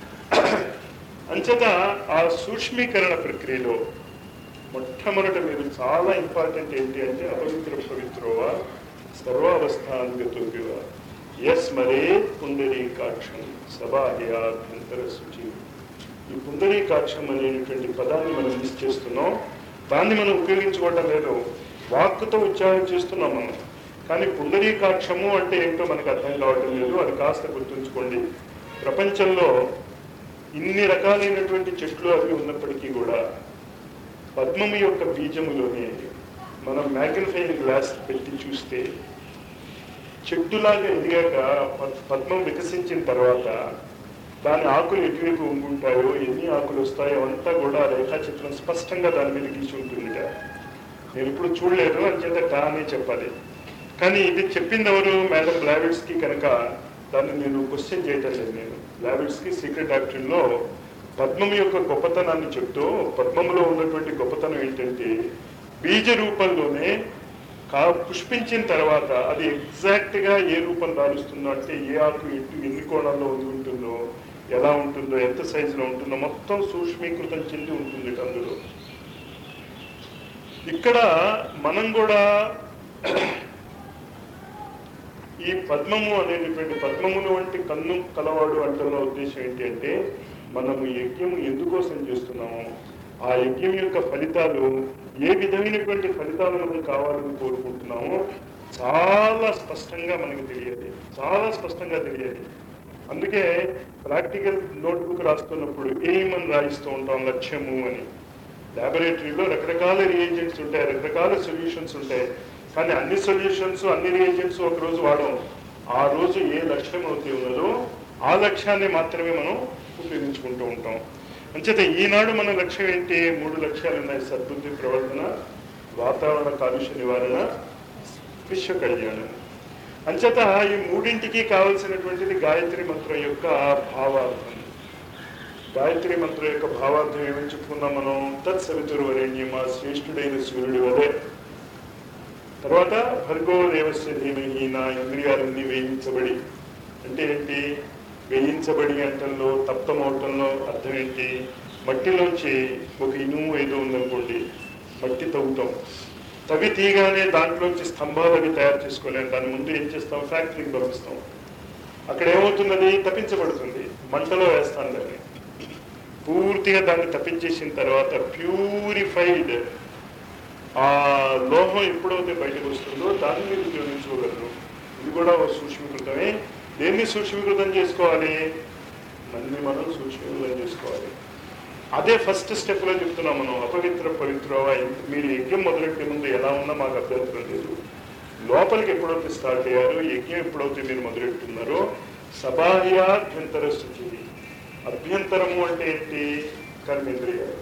అంచేత ఆ సూక్ష్మీకరణ ప్రక్రియలో మొట్టమొదట మీరు చాలా ఇంపార్టెంట్ ఏంటి అంటే అపవిత్ర పవిత్రోవా సర్వావస్థాంగతోపివా ఎస్ మరే పుండరీకాక్షం సబాహ్యాభ్యంతర శుచి. ఈ పుండరీకాక్షం అనేటువంటి పదాన్ని మనం మిస్ చేస్తున్నాం. దాన్ని మనం ఉపయోగించుకోవటం లేదు, వాక్కుతో ఉచ్చారణ చేస్తున్నాం మనం. కానీ పుండరీకాక్షము అంటే ఏంటో మనకు అర్థం కావటం లేదు. అది కాస్త గుర్తుంచుకోండి. ప్రపంచంలో ఇన్ని రకాలైనటువంటి చెట్లు అవి ఉన్నప్పటికీ కూడా పద్మము యొక్క బీజములోనే మనం మ్యాగ్నిఫైయింగ్ గ్లాస్ పెట్టి చూస్తే చెట్టులాగా ఎదిగాక పద్మం వికసించిన తర్వాత దాని ఆకులు ఎటువైపు ఉంగుంటాయో, ఎన్ని ఆకులు వస్తాయో అంతా కూడా రేఖాచిత్రం స్పష్టంగా దాని మీద గీసి ఉంటుందిట. నేను ఇప్పుడు చూడలేదు, అంచేత టా అని చెప్పాలి. కానీ ఇది చెప్పింది ఎవరు? Madam Blavatsky. కనుక దాన్ని నేను క్వశ్చన్ చేయటం లేదు. నేను బ్లావిట్స్కి సీక్రెట్ డాక్టరీన్లో పద్మం యొక్క గొప్పతనాన్ని చెప్తూ, పద్మంలో ఉన్నటువంటి గొప్పతనం ఏంటంటే బీజ రూపంలోనే కా పుష్పించిన తర్వాత అది ఎగ్జాక్ట్గా ఏ రూపం దాలుస్తుందో, అంటే ఏ ఆకు ఎటు ఎన్ని కోణాల్లో ఉంటుందో, ఎలా ఉంటుందో, ఎంత సైజులో ఉంటుందో మొత్తం సూక్ష్మీకృతం చెంది ఉంటుంది అందులో. ఇక్కడ మనం కూడా ఈ పద్మము అనేటువంటి పద్మమును వంటి కన్ను కలవాడు అంటున్న ఉద్దేశం ఏంటి అంటే మనము యజ్ఞం ఎందుకోసం చేస్తున్నాము, ఆ యజ్ఞం యొక్క ఫలితాలు ఏ విధమైనటువంటి ఫలితాలు మనం కావాలని కోరుకుంటున్నామో చాలా స్పష్టంగా మనకు తెలియాలి, చాలా స్పష్టంగా తెలియాలి. అందుకే ప్రాక్టికల్ నోట్బుక్ రాస్తున్నప్పుడు ఎయిమ్ అని రాయిస్తూ ఉంటాం, లక్ష్యము అని. ల్యాబొరేటరీలో రకరకాల రియేజెంట్స్ ఉంటాయి, రకరకాల సొల్యూషన్స్ ఉంటాయి. కానీ అన్ని సొల్యూషన్స్ అన్ని రియేజెంట్స్ ఒకరోజు వాడడం, ఆ రోజు ఏ లక్ష్యం అయితే ఉన్నదో ఆ లక్ష్యాన్ని మాత్రమే మనం ఉపయోగించుకుంటూ ఉంటాం. అంచేత ఈనాడు మన లక్ష్యం ఏంటి? మూడు లక్ష్యాలు ఉన్నాయి: సద్బుద్ధి ప్రవర్తన, వాతావరణ కాలుష్య నివారణ, విశ్వ కళ్యాణం. అంచేత ఈ మూడింటికి కావలసినటువంటిది గాయత్రి మంత్రం యొక్క భావార్థం. గాయత్రి మంత్రం యొక్క భావార్థం ఏమని చెప్పుకున్నాం మనం? తత్సవితుర్వరేణ్యం, శ్రేష్ఠుడైన సూర్యుడి వలె. తర్వాత భర్గో దేవస్య ధీమహి, నా ఇంద్రియాలన్నీ వేయించబడి. అంటే ఏంటి? వేయించబడి అంటంలో, తప్తమవటంలో అర్థం ఏంటి? మట్టిలోంచి ఒక ఇనుము ఏదో ఉందనుకోండి, మట్టి తవ్వుతాం, తవి తీయగానే దాంట్లోంచి స్తంభాలు అవి తయారు చేసుకోలేము. దాని ముందు ఏం చేస్తాం? ఫ్యాక్టరీకి పంపిస్తాం. అక్కడ ఏమవుతున్నది? తప్పించబడుతుంది. మంటలో వేస్తాం దాన్ని. పూర్తిగా దాన్ని తప్పించేసిన తర్వాత ప్యూరిఫైడ్ ఆ లోహం ఎప్పుడైతే బయటకు వస్తుందో దాన్ని మీరు ఉపయోగించుకోగలరు. ఇది కూడా సూక్ష్మీకృతమే. దేన్ని సూక్ష్మీకృతం చేసుకోవాలి? నన్ను మనం సూక్ష్మీకృతం చేసుకోవాలి. అదే ఫస్ట్ స్టెప్లో చెప్తున్నాం మనం. అపవిత్ర పవిత్ర. మీరు యజ్ఞం మొదలెట్టే ముందు ఎలా ఉన్నా మాకు అభ్యంతరం లేదు. లోపలికి ఎప్పుడైతే స్టార్ట్ అయ్యారో, యజ్ఞం ఎప్పుడైతే మీరు మొదలెట్టున్నారో, సబాహ్యాభ్యంతర శుచి. అభ్యంతరము అంటే ఏంటి? కర్మేంద్రియాలు,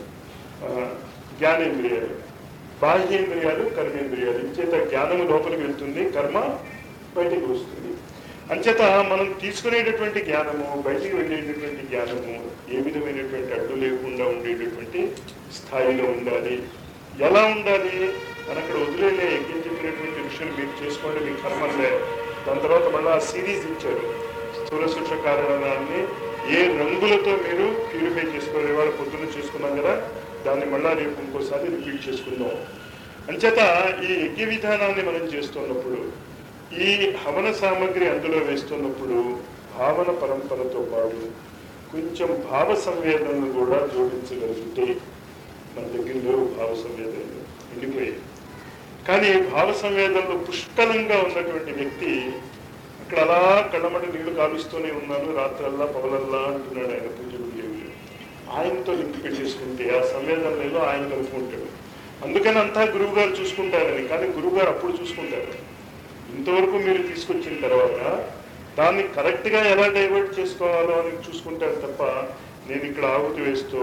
జ్ఞానేంద్రియాలు. బాహ్యేంద్రియాలు, కర్మేంద్రియాలు. ఇంచేత జ్ఞానము లోపలికి వెళ్తుంది, కర్మ బయటికి వస్తుంది. అంచేత మనం తీసుకునేటటువంటి జ్ఞానము, బయటికి వెళ్ళేటటువంటి జ్ఞానము ఏ విధమైనటువంటి అడ్డు లేకుండా ఉండేటటువంటి స్థాయిలో ఉండాలి. ఎలా ఉండాలి? అని అక్కడ వదిలేలే. యజ్ఞం చెప్పినటువంటి విషయాలు మీరు చేసుకోండి, మీ కర్మలే. దాని తర్వాత మళ్ళీ ఆ సిరీస్ ఇచ్చారు, స్థూల సూక్ష్మ కారణాన్ని ఏ రంగులతో మీరు ప్యూరిఫై చేసుకోవాలి. ఇవాళ పొద్దున్న చేసుకున్నాం కదా, దాన్ని మళ్ళా రేపు ఇంకోసారి రిపీట్ చేసుకుందాం. అంచేత ఈ యజ్ఞ విధానాన్ని మనం చేస్తున్నప్పుడు, ఈ హవన సామగ్రి అందులో వేస్తున్నప్పుడు భావన పరంపరతో పాటు కొంచెం భావ సంవేదనలు కూడా జోడించగలిగితే, మన దగ్గర లేవు భావ సంవేదనలు, ఎండిపోయాయి. కానీ భావ సంవేదనలు పుష్కలంగా ఉన్నటువంటి వ్యక్తి అక్కడ అలా కళ్ళమటి నీళ్లు కాలుస్తూనే ఉన్నాను, రాత్రల్లా పగలల్లా అంటున్నాడు ఆయన పూజలు దేవుడు. ఆయనతో లింక్ పెట్టేసుకుంటే ఆ సంవేదనలో ఆయన కలుపుకుంటాడు. అందుకని అంతా గురువు గారు చూసుకుంటారని. కానీ గురువు గారు అప్పుడు చూసుకుంటారు. ఇంతవరకు మీరు తీసుకొచ్చిన తర్వాత దాన్ని కరెక్ట్గా ఎలా డైవర్ట్ చేసుకోవాలో అని చూసుకుంటారు తప్ప, నేను ఇక్కడ ఆహుతి వేస్తూ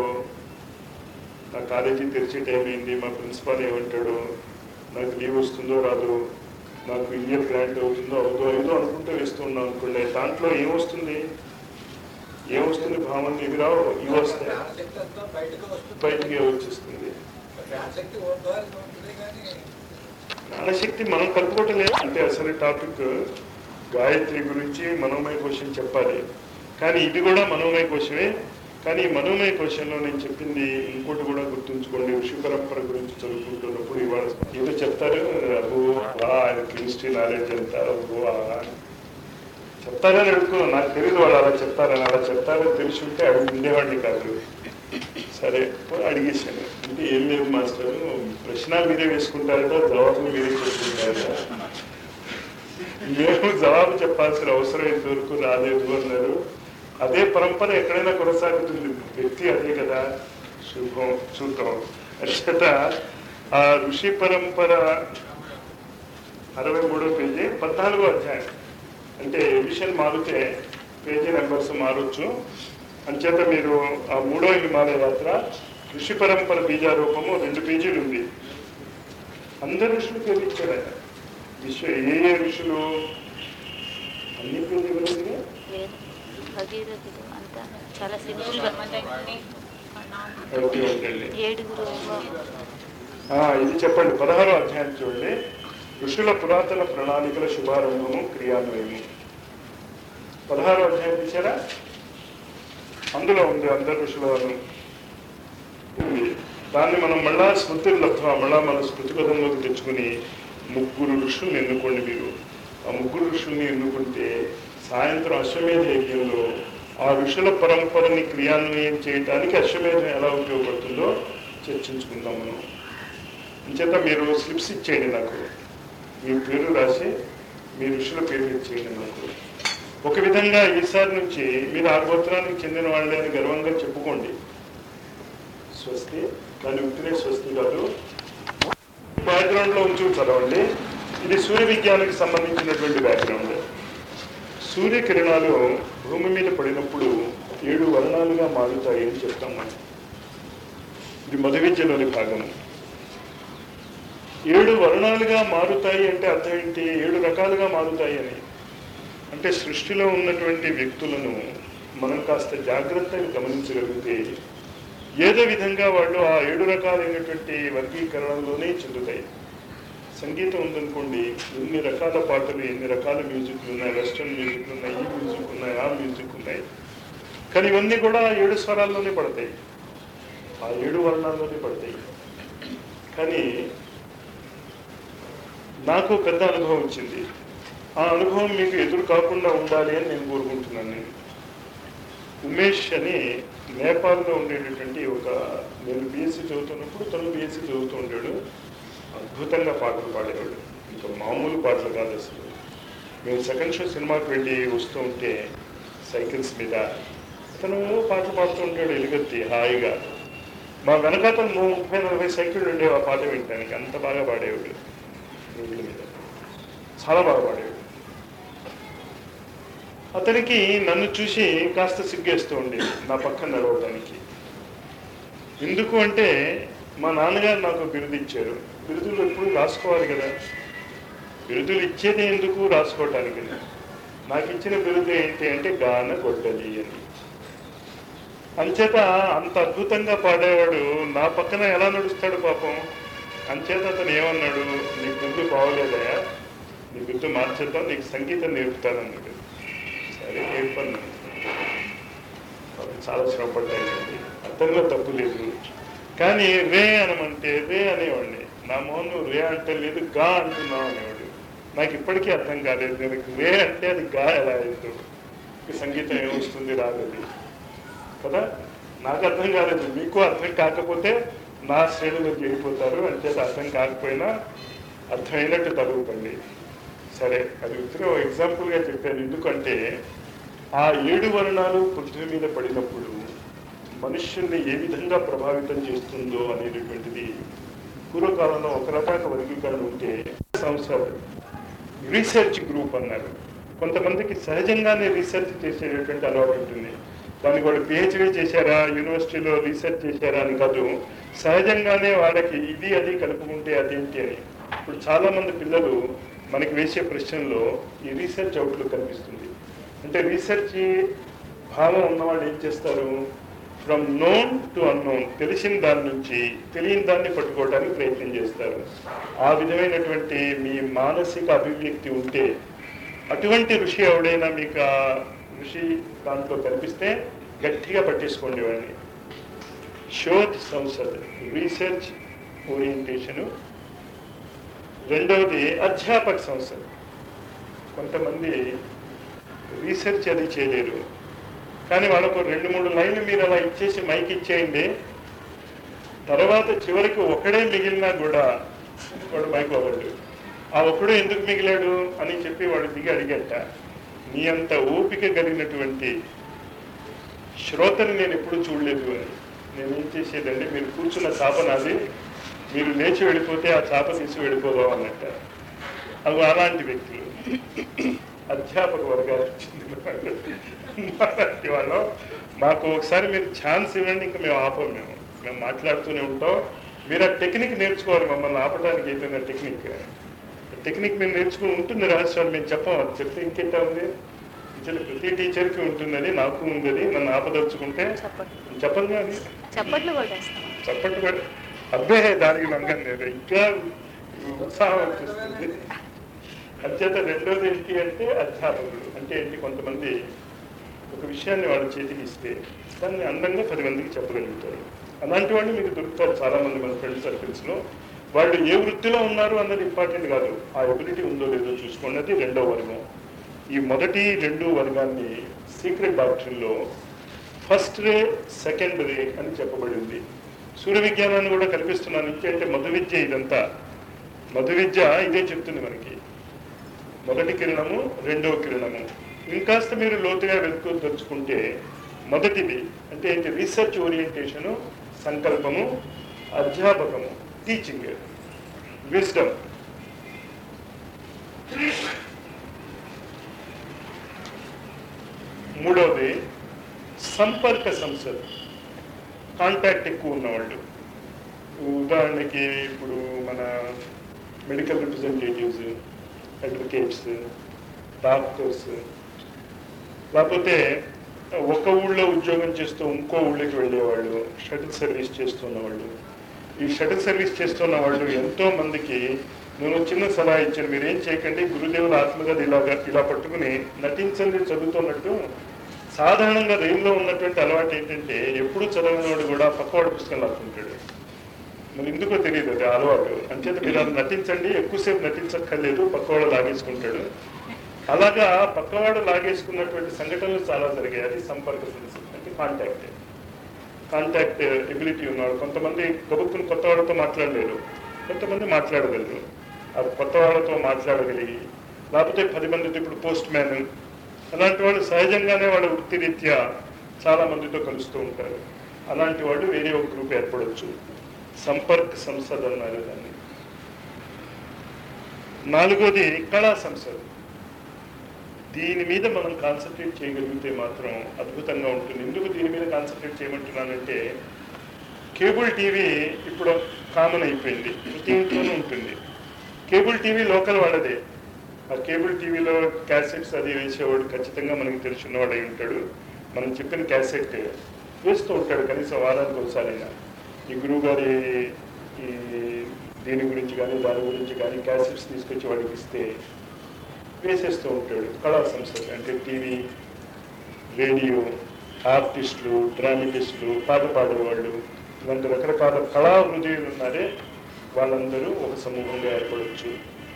నా కాలేజీ తెరిచే టైం అయింది, మా ప్రిన్సిపాల్ ఏమంటాడు, నాకు లీవ్ వస్తుందో రాదు, నాకు ఇయర్ గ్రాంట్ అవుతుందో అవుదో ఏదో అనుకుంటూ వేస్తున్నాం అనుకోండి. దాంట్లో ఏమొస్తుంది? ఏమొస్తుంది? భావన ఇవి రావు, ఇవి వస్తాయి, బయటికి వచ్చేస్తుంది. జ్ఞానశక్తి మనం కలుపుకోవటం లేదు. అంటే అసలు టాపిక్ గాయత్రి గురించి మనోమయ కోశం చెప్పాలి. కానీ ఇది కూడా మనోమయ కోశమే. కానీ ఈ మనోమయ కోశంలో నేను చెప్పింది ఇంకోటి కూడా గుర్తుంచుకోండి. ఋషి పరంపర గురించి చదువుకుంటున్నప్పుడు ఇవాళ ఏదో చెప్తారు, అబ్బో ఆయన కెమిస్ట్రీ నాలెడ్జ్ అంతా అబ్బో చెప్తారని అడుగుతున్నాను. నాకు తెలియదు వాళ్ళు అలా చెప్తారని. అలా చెప్తారని తెలిసి ఉంటే అడుగు ఉండేవాడిని కాదు. సరే అడిగేశాను. అంటే ఏం లేదు మాస్టర్, ప్రశ్న మీరే వేసుకుంటారట, జవాబు మీరే చెప్పుకుంటారట. మేము జవాబు చెప్పాల్సిన అవసరం ఇంతవరకు రాలేదు అన్నారు. అదే పరంపర ఎక్కడైనా కొనసాగుతుంది. వ్యక్తి అదే కదా. శుభం చూద్దాం. అక్షత ఆ ఋషి పరంపర అరవై మూడో పేజీ పద్నాలుగో అధ్యాయం. అంటే ఎడిషన్ మారితే పేజీ నెంబర్స్ మారొచ్చు. అంచేత మీరు ఆ మూడో హిమాలయ యాత్ర ఋషి పరంపర బీజారూపము రెండు పేజీలు ఉంది. అందరు ఋషులు పేర్లిచ్చాడు ఆయన. విశ్వ ఏ ఏ ఋషులు అన్ని పేజీలు ఉంది. ఇది చెప్పండి. పదహారో అధ్యాయం చూడండి. ఋషుల పురాతన ప్రణాళికల శుభారంభము, క్రియాన్వయము. పదహారో అధ్యాయం తీసారా? అందులో ఉంది అందరు ఋషులను. దాన్ని మనం మళ్ళా స్మృతులు లబ్ధ మళ్ళా మన స్మృతిపథంలోకి తెచ్చుకుని ముగ్గురు ఋషుల్ని ఎన్నుకోండి. మీరు ఆ ముగ్గురు ఋషుల్ని ఎన్నుకుంటే సాయంత్రం అశ్వమేధ యజ్ఞంలో ఆ ఋషుల పరంపరని క్రియాన్వయం చేయడానికి అశ్వమేధం ఎలా ఉపయోగపడుతుందో చర్చించుకుందాం మనం. అంచేత మీరు స్లిప్స్ ఇచ్చేయండి నాకు, మీ పేరు రాసి మీ ఋషుల పేరు ఇచ్చేయండి నాకు. ఒక విధంగా ఈసారి నుంచి మీరు ఆ గోత్రానికి చెందిన వాళ్ళని గర్వంగా చెప్పుకోండి. స్వస్తి. దాని ఉత్తినే స్వస్తి కాదు. బ్యాక్గ్రౌండ్లో ఉంచు చదవండి. ఇది సూర్య విజ్ఞానానికి సంబంధించినటువంటి బ్యాక్గ్రౌండ్. సూర్యకిరణాలు భూమి మీద పడినప్పుడు ఏడు వర్ణాలుగా మారుతాయి అని చెప్తాం మనం. ఇది మధు విద్యలోని భాగము. ఏడు వర్ణాలుగా మారుతాయి అంటే అర్థం ఏంటి? ఏడు రకాలుగా మారుతాయి అని. అంటే సృష్టిలో ఉన్నటువంటి వ్యక్తులను మనం కాస్త జాగ్రత్తగా గమనించగలిగితే ఏదో విధంగా వాళ్ళు ఆ ఏడు రకాలైనటువంటి వర్గీకరణలోనే చెందుతాయి. సంగీతం ఉందనుకోండి, ఎన్ని రకాల పాటలు, ఎన్ని రకాల మ్యూజిక్లు ఉన్నాయి. వెస్ట్రన్ మ్యూజిక్లు ఉన్నాయి, ఈ మ్యూజిక్ ఉన్నాయి, ఆ మ్యూజిక్ ఉన్నాయి. కానీ ఇవన్నీ కూడా ఏడు స్వరాల్లోనే పడతాయి, ఆ ఏడు వర్ణాల్లోనే పడతాయి. కానీ నాకు పెద్ద అనుభవం వచ్చింది. ఆ అనుభవం మీకు ఎదురు కాకుండా ఉండాలి అని నేను కోరుకుంటున్నాను. నేను ఉమేష్ అని నేపాల్లో ఉండేటటువంటి ఒక, నేను బీఎస్సీ చదువుతున్నప్పుడు తను బీఎస్సీ చదువుతూ ఉండేవాడు. అద్భుతంగా పాటలు పాడేవాడు, ఇంకా మామూలు పాటలు కాదు అసలు. మేము సెకండ్ షో సినిమాకి వెళ్ళి వస్తూ ఉంటే సైకిల్స్ మీద తను పాటలు పాడుతూ ఉంటాడు ఎలుగెత్తి హాయిగా. మా వెనకాతలు ముప్పై నలభై సైకిళ్ళు ఉండేవి ఆ పాట వినడానికి. అంత బాగా పాడేవాడు, రోడ్ల మీద చాలా బాగా పాడేవాడు. అతనికి నన్ను చూసి కాస్త సిగ్గేస్తూ ఉండేది నా పక్కన నడవడానికి. ఎందుకు అంటే మా నాన్నగారు నాకు బిరుదు ఇచ్చారు. బిరుదులు ఎప్పుడు రాసుకోవాలి కదా, బిరుదులు ఇచ్చేది ఎందుకు? రాసుకోవటానికి. నాకు ఇచ్చిన బిరుదు ఏంటి అంటే గాన గొడ్డలి అని. అంచేత అంత అద్భుతంగా పాడేవాడు నా పక్కన ఎలా నడుస్తాడు పాపం. అంచేత అతను ఏమన్నాడు, నీ బిరుదు బాగోలేదయా, నీ బిరుదు మార్చేద్దాం, నీకు సంగీతం నేర్పుతాను అన్నాడు. సరే నేర్పను. చాలా శ్రమపడ్డాయండి, అతనిలో తప్పు లేదు. కానీ రే అనమంటే రే అనేవాడిని. నా మోహన్ నువ్వు రే అంటే లేదు గా అంటున్నావు అనేవాడు. నాకు ఇప్పటికీ అర్థం కాలేదు. నేను రే అంటే అది గా ఎలా అవుతుంది, సంగీతం ఏమొస్తుంది రాలేదు కదా. నాకు అర్థం కాలేదు, మీకు అర్థం కాకపోతే నా శ్రేణిలో చేరిపోతారు. అంటే అర్థం కాకపోయినా అర్థమైనట్టు చదువుకోండి. సరే, అది ఉత్తరం ఎగ్జాంపుల్గా చెప్పాను. ఎందుకంటే ఆ ఏడు వర్ణాలు పృథ్వీ మీద పడినప్పుడు మనుష్యుల్ని ఏ విధంగా ప్రభావితం చేస్తుందో అనేటటువంటిది పూర్వకాలంలో ఒక రకాల వర్గీకరణ ఉంటే సంస్థలు రీసెర్చ్ గ్రూప్ అన్నారు. కొంతమందికి సహజంగానే రీసెర్చ్ చేసేటటువంటి అలవాటు ఉంటుంది. దానికి వాళ్ళు పిహెచ్డీ చేశారా, యూనివర్సిటీలో రీసెర్చ్ చేశారా అని కాదు, సహజంగానే వాళ్ళకి ఇది అది కలుపుకుంటే అదేంటి అని. ఇప్పుడు చాలామంది పిల్లలు మనకి వేసే ప్రశ్నల్లో ఈ రీసెర్చ్ అవుట్లుక్ కనిపిస్తుంది. అంటే రీసెర్చ్ భావం ఉన్నవాళ్ళు ఏం చేస్తారు, ఫ్రమ్ నోన్ టు అన్నోన్, తెలిసిన దాని నుంచి తెలియని దాన్ని పట్టుకోవడానికి ప్రయత్నం చేస్తారు. ఆ విధమైనటువంటి మీ మానసిక అభివ్యక్తి ఉంటే, అటువంటి ఋషి ఎవడైనా మీకు ఆ ఋషి దాంట్లో కనిపిస్తే గట్టిగా పట్టేసుకోండి వాడిని. Shodh Sansad, research orientation. రెండవది అధ్యాపక సంస్థలు. కొంతమంది రీసెర్చ్ అది చేయలేరు, కానీ వాళ్ళకు రెండు మూడు లైన్లు మీరు అలా ఇచ్చేసి మైక్ ఇచ్చేయండి, తర్వాత చివరికి ఒకడే మిగిలినా కూడా వాడు మైక్ అవ్వడు. ఆ ఒక్కడు ఎందుకు మిగిలాడు అని చెప్పి వాడు దిగి అడిగట. నీ అంత ఓపిక కలిగినటువంటి శ్రోతని నేను ఎప్పుడూ చూడలేదు అని. నేనేం చేసేదండి, మీరు కూర్చున్న చాప నాది, మీరు లేచి వెళ్ళిపోతే ఆ చాప తీసి వెళ్ళిపోదాం అన్నట్ట. అవి అలాంటి వ్యక్తులు అధ్యాపక వర్గాలకు చెందిన వాళ్ళు. మాకు ఒకసారి మీరు ఛాన్స్ ఇవ్వండి, ఇంకా మేము ఆపం. మేము మేము మాట్లాడుతూనే ఉంటాం. మీరు ఆ టెక్నిక్ నేర్చుకోవాలి. మమ్మల్ని ఆపడానికి ఏదైనా టెక్నిక్ టెక్నిక్ మీరు నేర్చుకుని ఉంటుంది. రహస్యాలు మేము చెప్పాం, అది చెప్తే ఇంకేంటా ఉంది. ప్రతి టీచర్కి ఉంటుందని, నాకు ఉందని. నన్ను ఆపదలుచుకుంటే చెప్పండి. కానీ చప్పట్లు కూడా అబ్బే దానికి లంగం లేదు, ఇంకా ఉత్సాహం అనిపిస్తుంది. అంచేత రెండోది ఏంటి అంటే అధ్యాపకుడు అంటే ఏంటి, కొంతమంది ఒక విషయాన్ని వాళ్ళ చేతికి ఇస్తే దాన్ని అందంగా పది మందికి చెప్పగలుగుతారు. అలాంటి వాళ్ళు మీకు దొరుకుతారు చాలామంది మన ఫ్రెండ్ సర్కిల్స్లో. వాళ్ళు ఏ వృత్తిలో ఉన్నారు అన్నది ఇంపార్టెంట్ కాదు, ఆ ఎబిలిటీ ఉందో లేదో చూసుకోండి. అది రెండో వర్గం. ఈ మొదటి రెండు వర్గాన్ని సీక్రెట్ డాక్టరీలో ఫస్ట్ రే, సెకండ్ రే అని చెప్పబడింది. సూర్య విజ్ఞానాన్ని కూడా కల్పిస్తున్నాను. ఇంకేంటే మధు విద్య, ఇదంతా మధు విద్య ఇదే చెప్తుంది మనకి. మొదటి కిరణము, రెండవ కిరణము. ఇంకాస్త మీరు లోతుగా వెతుకు తెచ్చుకుంటే మొదటిది అంటే ఏంటి, రీసెర్చ్ ఓరియంటేషను, సంకల్పము. అధ్యాపకము, టీచింగ్, విజ్డమ్. మూడవది సంపర్క సంస్థలు, కాంటాక్ట్ ఎక్కువ ఉన్నవాళ్ళు. ఉదాహరణకి ఇప్పుడు మన మెడికల్ రిప్రజెంటేటివ్స్, అడ్వకేట్స్, డాక్టర్స్, లేకపోతే ఒక ఊళ్ళో ఉద్యోగం చేస్తూ ఇంకో ఊళ్ళకి వెళ్ళేవాళ్ళు, షటిల్ సర్వీస్ చేస్తున్న వాళ్ళు. ఈ షటిల్ సర్వీస్ చేస్తున్న వాళ్ళు ఎంతో మందికి నేను చిన్న సలహా ఇచ్చాను, మీరేం చేయకండి, గురుదేవుల ఆత్మగత ఇలాగా ఇలా పట్టుకుని నటించండి చదువుతున్నట్టు. సాధారణంగా రైల్లో ఉన్నటువంటి అలవాటు ఏంటంటే ఎప్పుడు చదవనివాడు కూడా పక్కవాడు పుస్తకం లాక్కుంటాడు. మరి ఎందుకో తెలియదు అది అలవాటు. అంచేత మీరు అది నటించండి, ఎక్కువసేపు నటించక్కర్లేదు, పక్కవాడు లాగేసుకుంటాడు. అలాగా పక్కవాడు లాగేసుకున్నటువంటి సంఘటనలు చాలా జరిగాయి. అది సంపర్క సమస్య అంటే కాంటాక్ట్ కాంటాక్ట్ ఎబిలిటీ ఉన్నాడు. కొంతమంది గబుక్కుని కొత్త వాళ్ళతో మాట్లాడలేరు, కొంతమంది మాట్లాడగలరు. ఆ కొత్త వాళ్ళతో మాట్లాడగలిగి, లేకపోతే పది మందితో, ఇప్పుడు పోస్ట్ మ్యాన్ అలాంటి వాళ్ళు సహజంగానే వాళ్ళ వృత్తిరీత్యా చాలా మందితో కలుస్తూ ఉంటారు. అలాంటి వాళ్ళు వేరే ఒక గ్రూప్ ఏర్పడవచ్చు. సంపర్క సంస్థ అన్నారు దాన్ని. నాలుగోది కళా సంస్థలు. దీని మీద మనం కాన్సన్ట్రేట్ చేయగలిగితే మాత్రం అద్భుతంగా ఉంటుంది. ఎందుకు దీని మీద కాన్సన్ట్రేట్ చేయమంటున్నానంటే, కేబుల్ టీవీ ఇప్పుడు కామన్ అయిపోయింది, ప్రతి ఇంట్లోనూ ఉంటుంది. కేబుల్ టీవీ లోకల్ వాళ్ళదే. ఆ కేబుల్ టీవీలో క్యాసెట్స్ అది వేసేవాడు ఖచ్చితంగా మనకి తెలుసున్నవాడు అయి ఉంటాడు. మనం చెప్పిన క్యాసెట్ వేస్తూ ఉంటాడు కనీసం వారానికి ఒకసారైనా. ఈ గురువు గారి ఈ దీని గురించి కానీ దాని గురించి కానీ క్యాసెట్స్ తీసుకొచ్చి వాడికి ఇస్తే వేసేస్తూ ఉంటాడు. కళా సంస్థలు అంటే టీవీ, రేడియో, ఆర్టిస్టులు, డ్రామటిస్టులు, పాట పాడేవాళ్ళు, ఇలాంటి రకరకాల కళా హృదయులు ఉన్నారే వాళ్ళందరూ ఒక సమూహంగా ఏర్పడవచ్చు.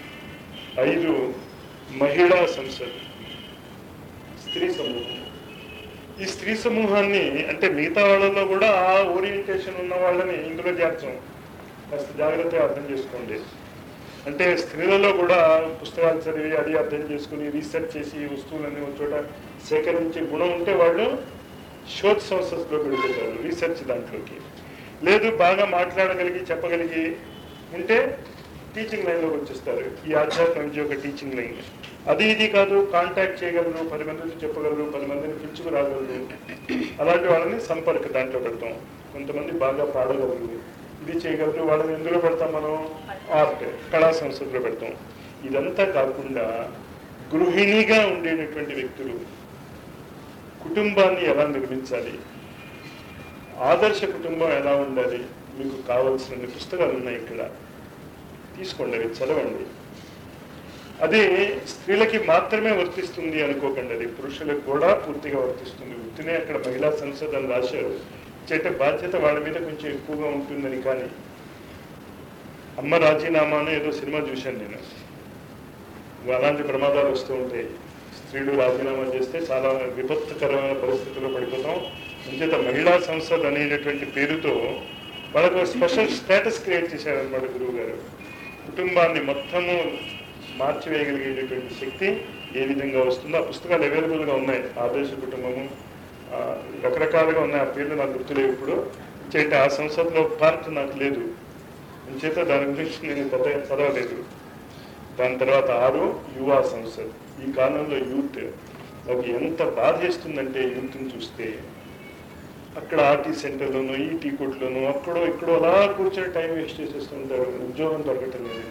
ఐదు మహిళా సంస్థలు, స్త్రీ సమూహం. ఈ స్త్రీ సమూహాన్ని అంటే మిగతా వాళ్ళలో కూడా ఆ ఓరియంటేషన్ ఉన్న వాళ్ళని ఇందులో చేర్చాం. కాస్త జాగ్రత్తగా అర్థం చేసుకోండి. అంటే స్త్రీలలో కూడా పుస్తకాలు చదివి అది అర్థం చేసుకుని రీసెర్చ్ చేసి వస్తువులన్నీ ఒక చోట సేకరించే గుణం ఉంటే వాళ్ళు శోధ సంస్థలో పెడుతుంటారు, రీసెర్చ్ దాంట్లోకి. లేదు బాగా మాట్లాడగలిగి చెప్పగలిగి ఉంటే టీచింగ్ లైన్లోకి వచ్చేస్తారు. ఈ ఆధ్యాత్మ విద్య ఒక టీచింగ్ లైన్. అది ఇది కాదు, కాంటాక్ట్ చేయగలరు, పది మందిని చెప్పగలరు, పది మందిని పిలుచుకు రాగలరు, అలాంటి వాళ్ళని సంపర్క దాంట్లో పెడతాం. కొంతమంది బాగా పాడగలరు, ఇది చేయగలరు, వాళ్ళని ఎందులో పెడతాం మనం? ఆర్ట్, కళా సంస్థలో పెడతాం. ఇదంతా కాకుండా గృహిణిగా ఉండేటటువంటి వ్యక్తులు కుటుంబాన్ని ఎలా నిర్మించాలి, ఆదర్శ కుటుంబం ఎలా ఉండాలి, మీకు కావాల్సిన పుస్తకాలు ఉన్నాయి ఇక్కడ, తీసుకోండి, అవి చదవండి. అది స్త్రీలకి మాత్రమే వర్తిస్తుంది అనుకోకండి, అది పురుషులకు కూడా పూర్తిగా వర్తిస్తుంది. వృత్తినే అక్కడ మహిళా సంసద్ అని రాశారు, చేత బాధ్యత వాళ్ళ మీద కొంచెం ఎక్కువగా ఉంటుందని. కానీ అమ్మ రాజీనామాను ఏదో సినిమా చూశాను నేను, అలాంటి ప్రమాదాలు వస్తూ ఉంటాయి. స్త్రీలు రాజీనామా చేస్తే చాలా విపత్తుకరమైన పరిస్థితుల్లో పడిపోతాం. అంచేత మహిళా సంసద్ అనేటటువంటి పేరుతో వాళ్ళకు స్పెషల్ స్టేటస్ క్రియేట్ చేశారన్నమాట గురువు గారు. కుటుంబాన్ని మొత్తము మార్చివేయగలిగేటటువంటి శక్తి ఏ విధంగా వస్తుందో ఆ పుస్తకాలు అవైలబుల్గా ఉన్నాయి. ఆదర్శ కుటుంబము రకరకాలుగా ఉన్నాయి, ఆ పేర్లు నాకు గుర్తులేవు ఇప్పుడు. చేత ఆ సంస్థలో పార్ట్ నాకు లేదు, చేత దాని గురించి నేను పెద్ద చదవలేదు. దాని తర్వాత ఆరు యువ సంస్థలు. ఈ కాలంలో యూత్ నాకు ఎంత బాధ చేస్తుందంటే, యూత్ని చూస్తే అక్కడ ఆర్టీ సెంటర్లోనూ ఈ టీ కోట్లోనూ అక్కడో ఇక్కడో అలా కూర్చొని టైం వేస్ట్ చేసేస్తుంటారు, ఉద్యోగం దొరకటం లేదు.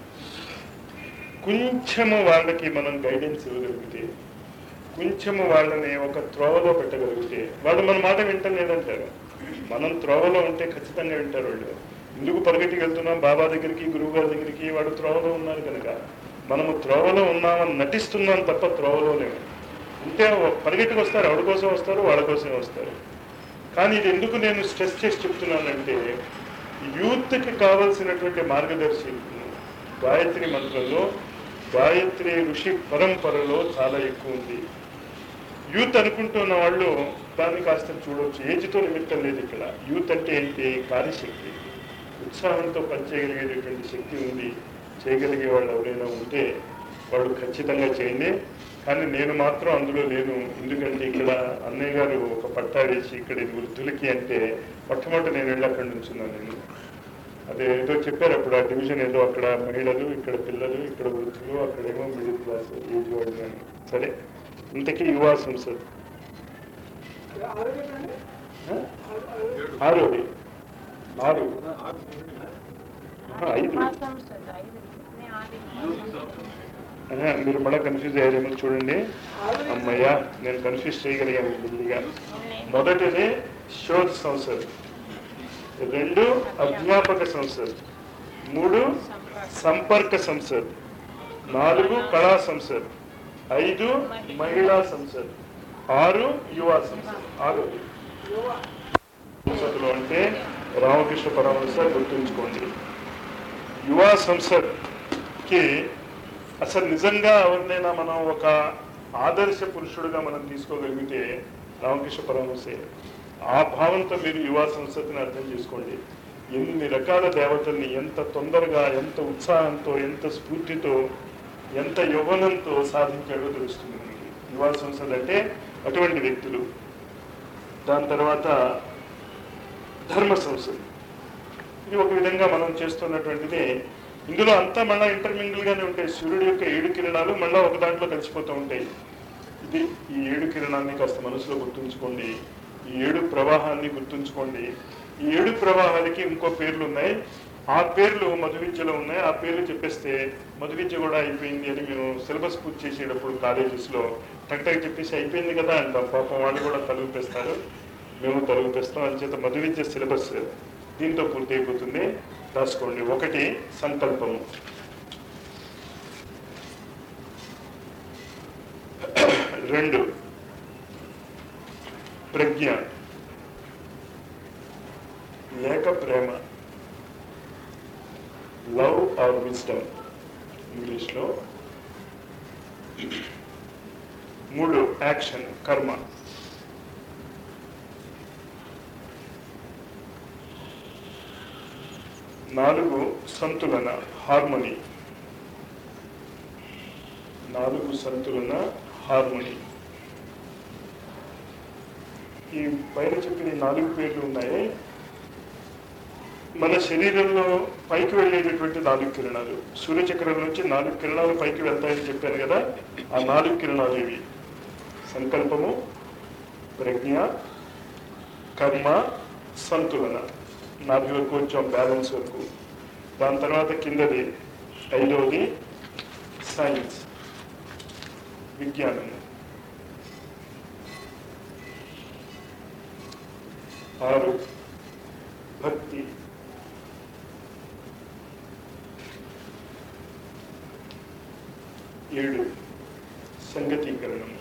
కొంచెము వాళ్ళకి మనం గైడెన్స్ ఇవ్వగలిగితే, కొంచెము వాళ్ళని ఒక త్రోవలో పెట్టగలిగితే, వాళ్ళు మన మాట వింటం లేదంటారు. మనం త్రోవలో ఉంటే ఖచ్చితంగా వింటారు వాళ్ళు. ఎందుకు పరిగెట్టుకు వెళ్తున్నాం బాబా దగ్గరికి, గురువు గారి దగ్గరికి, వాడు త్రోవలో ఉన్నారు కనుక. మనము త్రోవలో ఉన్నామని నటిస్తున్నాం తప్ప త్రోవలోనే ఉంటే పరిగెట్టుకు వస్తారు, ఎవరి కోసం వస్తారు, వాళ్ళ కోసమే వస్తారు. కానీ ఇది ఎందుకు నేను స్ట్రెస్ చేసి చెప్తున్నానంటే, యూత్కి కావలసినటువంటి మార్గదర్శి గాయత్రి మంత్రంలో, గాయత్రి ఋషి పరంపరలో చాలా ఎక్కువ ఉంది. యూత్ అనుకుంటున్న వాళ్ళు దాన్ని కాస్త చూడవచ్చు, ఏజ్తో నిమిత్తం లేదు ఇక్కడ. యూత్ అంటే ఏంటి? కార్యశక్తి, ఉత్సాహంతో పనిచేయగలిగేటటువంటి శక్తి ఉంది. చేయగలిగే వాళ్ళు ఎవరైనా ఉంటే వాళ్ళు ఖచ్చితంగా చేయండి. కానీ నేను మాత్రం అందులో లేను. ఎందుకంటే ఇక్కడ అన్నయ్య గారు ఒక పట్టా వేసి ఇక్కడ ఇది వృద్ధులకి అంటే మొట్టమొదటి నేను వెళ్ళి అక్కడి నుంచి ఉన్నాను నేను. అదే ఏదో చెప్పారు అప్పుడు ఆ డివిజన్ ఏదో అక్కడ మహిళలు, ఇక్కడ పిల్లలు, ఇక్కడ వృద్ధులు, అక్కడేమో మిడిల్ క్లాస్ ఏజ్ వాళ్ళు అని. సరే, ఇంతకీ యువ సంసద్ ఆరోది ఆరు ఐదు. మీరు మళ్ళీ కన్ఫ్యూజ్ అయ్యారేమో చూడండి. అమ్మయ్యా, నేను కన్ఫ్యూజ్ చేయగలిగాను బుద్ధిగా. మొదటిది శోధ సంసద్, రెండు అధ్యాపక సంసద్, మూడు సంపర్క సంసద్, నాలుగు కళా సంసద్, ఐదు మహిళా సంసద్, ఆరు యువ సంసద్. ఆరు సంసద్లో అంటే రామకృష్ణ పరమహంస గుర్తుంచుకోండి. యువ సంసద్కి అసలు నిజంగా ఎవరినైనా మనం ఒక ఆదర్శ పురుషుడుగా మనం తీసుకోగలిగితే రామకృష్ణ పరమహంసే. ఆ భావంతో మీరు యువ సంసద్ని అర్థం చేసుకోండి. ఎన్ని రకాల దేవతల్ని ఎంత తొందరగా, ఎంత ఉత్సాహంతో, ఎంత స్ఫూర్తితో, ఎంత యవ్వనంతో సాధించాడో తెలుస్తుంది మనకి. యువ సంసద్ అంటే అటువంటి వ్యక్తులు. దాని తర్వాత ధర్మ సంసద్, ఇది ఒక విధంగా మనం చేస్తున్నటువంటిది. ఇందులో అంతా మళ్ళీ ఇంటర్మింగిల్గానే ఉంటాయి. సూర్యుడి యొక్క ఏడు కిరణాలు మళ్ళీ ఒక దాంట్లో కలిసిపోతూ ఉంటాయి. ఇది ఈ ఏడు కిరణాన్ని కాస్త మనసులో గుర్తుంచుకోండి. ఈ ఏడు ప్రవాహాన్ని గుర్తుంచుకోండి. ఈ ఏడు ప్రవాహాలకి ఇంకో పేర్లు ఉన్నాయి. ఆ పేర్లు మధు విద్యలో ఉన్నాయి. ఆ పేర్లు చెప్పేస్తే మధు విద్య కూడా అయిపోయింది అని మేము సిలబస్ పూర్తి చేసేటప్పుడు కాలేజెస్లో టక్టక్ చెప్పేసి అయిపోయింది కదా అంటాం. పాపం వాళ్ళు కూడా తలుగుపేస్తారు, మేము తలుగుపేస్తాం. అంచేత మధు విద్య సిలబస్ దీంతో పూర్తి అయిపోతుంది. రాసుకోండి. ఒకటి సంకల్పము, రెండు ప్రజ్ఞ లేక ప్రేమ, లవ్ ఆర్ విజ్డమ్ ఇంగ్లీష్లో. మూడు యాక్షన్, కర్మ. నాలుగు సంతులన, హార్మోని. నాలుగు సంతులన, హార్మోని. ఈ పైన చెప్పిన నాలుగు పేర్లు ఉన్నాయి. మన శరీరంలో పైకి వెళ్ళేటటువంటి నాలుగు కిరణాలు, సూర్యచక్రం నుంచి నాలుగు కిరణాలు పైకి వెళ్తాయని చెప్పాను కదా. ఆ నాలుగు కిరణాలు ఇవి: సంకల్పము, ప్రజ్ఞ, కర్మ, సంతులన. నాలుగు వరకు వచ్చాం, బ్యాలెన్స్ వరకు. దాని తర్వాత కిందది ఐదవది సైన్స్, విజ్ఞానము. ఆరు భక్తి. ఏడు సంగతీకరణము.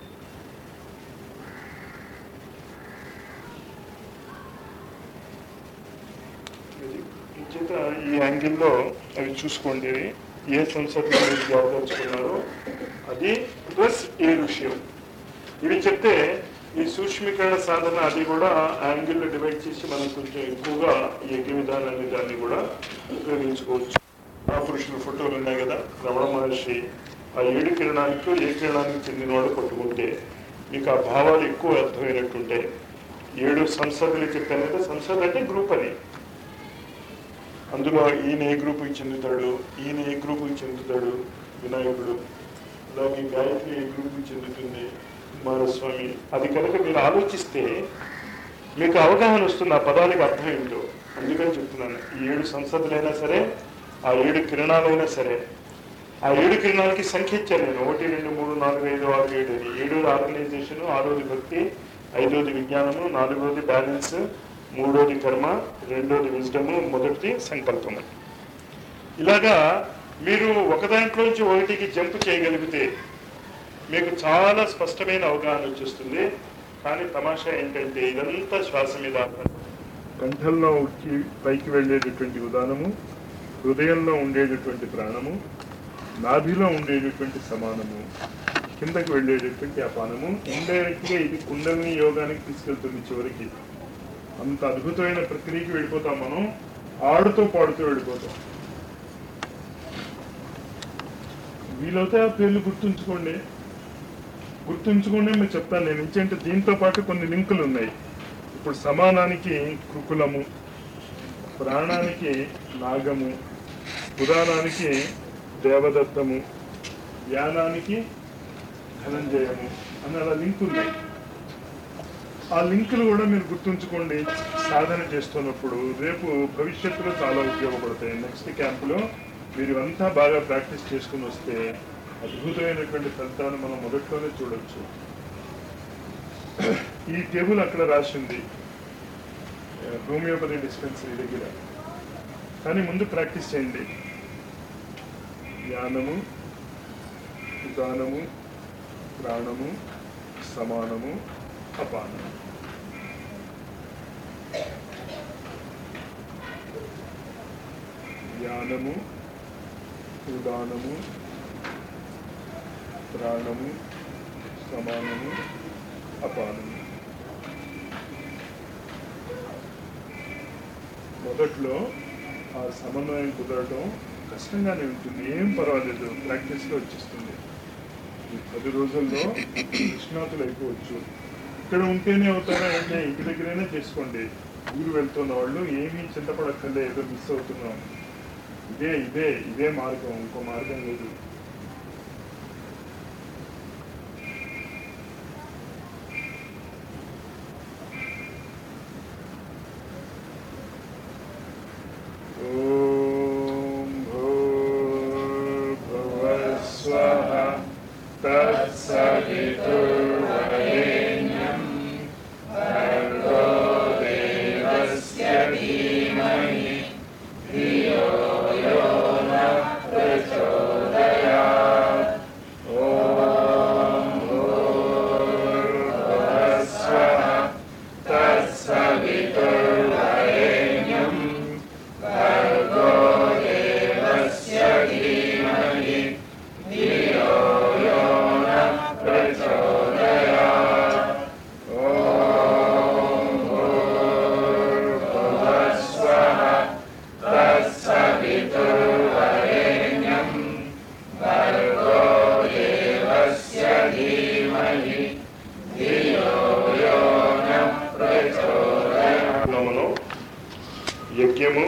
చేత ఈ యాంగిల్లో అవి చూసుకోండి. ఏ సంసత్తులు మీరు జాబదలుచుకున్నారో అది ప్లస్ ఏ విషయం. ఇవి చెప్తే ఈ సూక్ష్మీకరణ సాధన అది కూడా యాంగిల్లో డివైడ్ చేసి మనం కొంచెం ఎక్కువగా ఈ యజ్ఞ విధానాన్ని దాన్ని కూడా ఉపయోగించుకోవచ్చు. ఆ పురుషుల ఫోటోలు ఉన్నాయి కదా, రమణ మహర్షి ఆ ఏడు కిరణానికి ఏ కిరణానికి చెందినవాడు పట్టుకుంటే మీకు ఆ భావాలు ఎక్కువ అర్థమైనట్టుంటాయి. ఏడు సంసదులు చెప్పాను కదా, సంసద్ అంటే గ్రూప్ అని. అందులో ఈయన ఏ గ్రూపుకి చెందుతాడు, ఈయన ఏ గ్రూపుకి చెందుతాడు, వినాయకుడు. అలాగే గాయత్రి ఏ గ్రూపుకి చెందుతుంది, కుమారస్వామి. అది కనుక మీరు ఆలోచిస్తే మీకు అవగాహన వస్తుంది, ఆ పదానికి అర్థం ఏంటో. అందుకని చెప్తున్నాను, ఈ ఏడు సంసదులైనా సరే, ఆ ఏడు కిరణాలైనా సరే, ఆ ఏడు కిరణాలకి సంఖ్య ఇచ్చాను నేను. ఒకటి, రెండు, మూడు, నాలుగు, ఐదు, ఆరు, ఏడు అని. ఏడోది ఆర్గనైజేషను, ఆరోది భక్తి, ఐదోది విజ్ఞానము, నాలుగోది బ్యాలెన్స్, మూడోది కర్మ, రెండోది విజ్డము, మొదటిది సంకల్పము. ఇలాగా మీరు ఒకదాంట్లోంచి ఒకటికి జంప్ చేయగలిగితే మీకు చాలా స్పష్టమైన అవగాహన వచ్చేస్తుంది. కానీ తమాషా ఏంటంటే ఇదంతా శ్వాస మీద ఆధారం. కంఠంలో వచ్చి పైకి వెళ్ళేటటువంటి ఉదానము, హృదయంలో ఉండేటటువంటి ప్రాణము, నాభిలో ఉండేటటువంటి సమానము, కిందకి వెళ్ళేటటువంటి అపానము. ఇండైరెక్ట్గా ఇది కుండలిని యోగానికి తీసుకెళ్తుంది చివరికి. అంత అద్భుతమైన ప్రక్రియకి వెళ్ళిపోతాం మనం, ఆడుతూ పాడుతూ వెళ్ళిపోతాం. వీలైతే ఆ పేర్లు గుర్తుంచుకోండి గుర్తుంచుకోండి మీరు చెప్తాను నేను. ఏంటంటే దీంతో పాటు కొన్ని లింకులు ఉన్నాయి. ఇప్పుడు సమానానికి కృకులము, ప్రాణానికి నాగము, పురాణానికి దేవదత్తము, యానానికి ధనంజయము అని అలా లింక్ ఉన్నాయి. ఆ లింకులు కూడా మీరు గుర్తుంచుకోండి సాధన చేస్తున్నప్పుడు. రేపు భవిష్యత్తులో చాలా ఉపయోగపడతాయి. నెక్స్ట్ క్యాంపులో మీరు అంతా బాగా ప్రాక్టీస్ చేసుకుని వస్తే అద్భుతమైనటువంటి ఫలితాన్ని మనం మొదట్లోనే చూడొచ్చు. ఈ టేబుల్ అక్కడ రాసింది హోమియోపతి డిస్పెన్సరీ దగ్గర, కానీ ముందు ప్రాక్టీస్ చేయండి. జ్ఞానము, ఉదానము, ప్రాణము, సమానము, అపానము. జ్ఞానము, ఉదానము, ప్రాణము, సమానము, అపానము. మొదట్లో ఆ సమన్వయం కుదరటం కష్టంగానే ఉంటుంది, ఏం పర్వాలేదు, ప్రాక్టీస్లో వచ్చేస్తుంది. ఈ పది రోజుల్లో నిష్ణాతులు అయిపోవచ్చు. ఇక్కడ ఉంటేనే అవుతారా అంటే ఇంటి దగ్గరైనా చేసుకోండి. ఊరు వెళ్తున్న వాళ్ళు ఏమీ చింతపడక్కర్లే, ఏదో మిస్ అవుతున్నాం. ఇదే ఇదే ఇదే మార్గం, ఇంకో మార్గం లేదు. ఓం భూర్భువః స్వః తత్సవితుర్వరేణ్యం భర్గో దేవస్య ధీమహి ధియో యో నః ప్రచోదయాత్. ఓం భూర్భువః స్వః తత్సవితుర్వరేణ్యం భర్గో దేవస్య ధీమహి ధియో యో నః ప్రచోదయాత్. ఓం భూర్భువః స్వః తత్సవితుర్వరేణ్యం భర్గో దేవస్య ధీమహి ధియో యో నః ప్రచోదయాత్. మనం యజ్ఞము,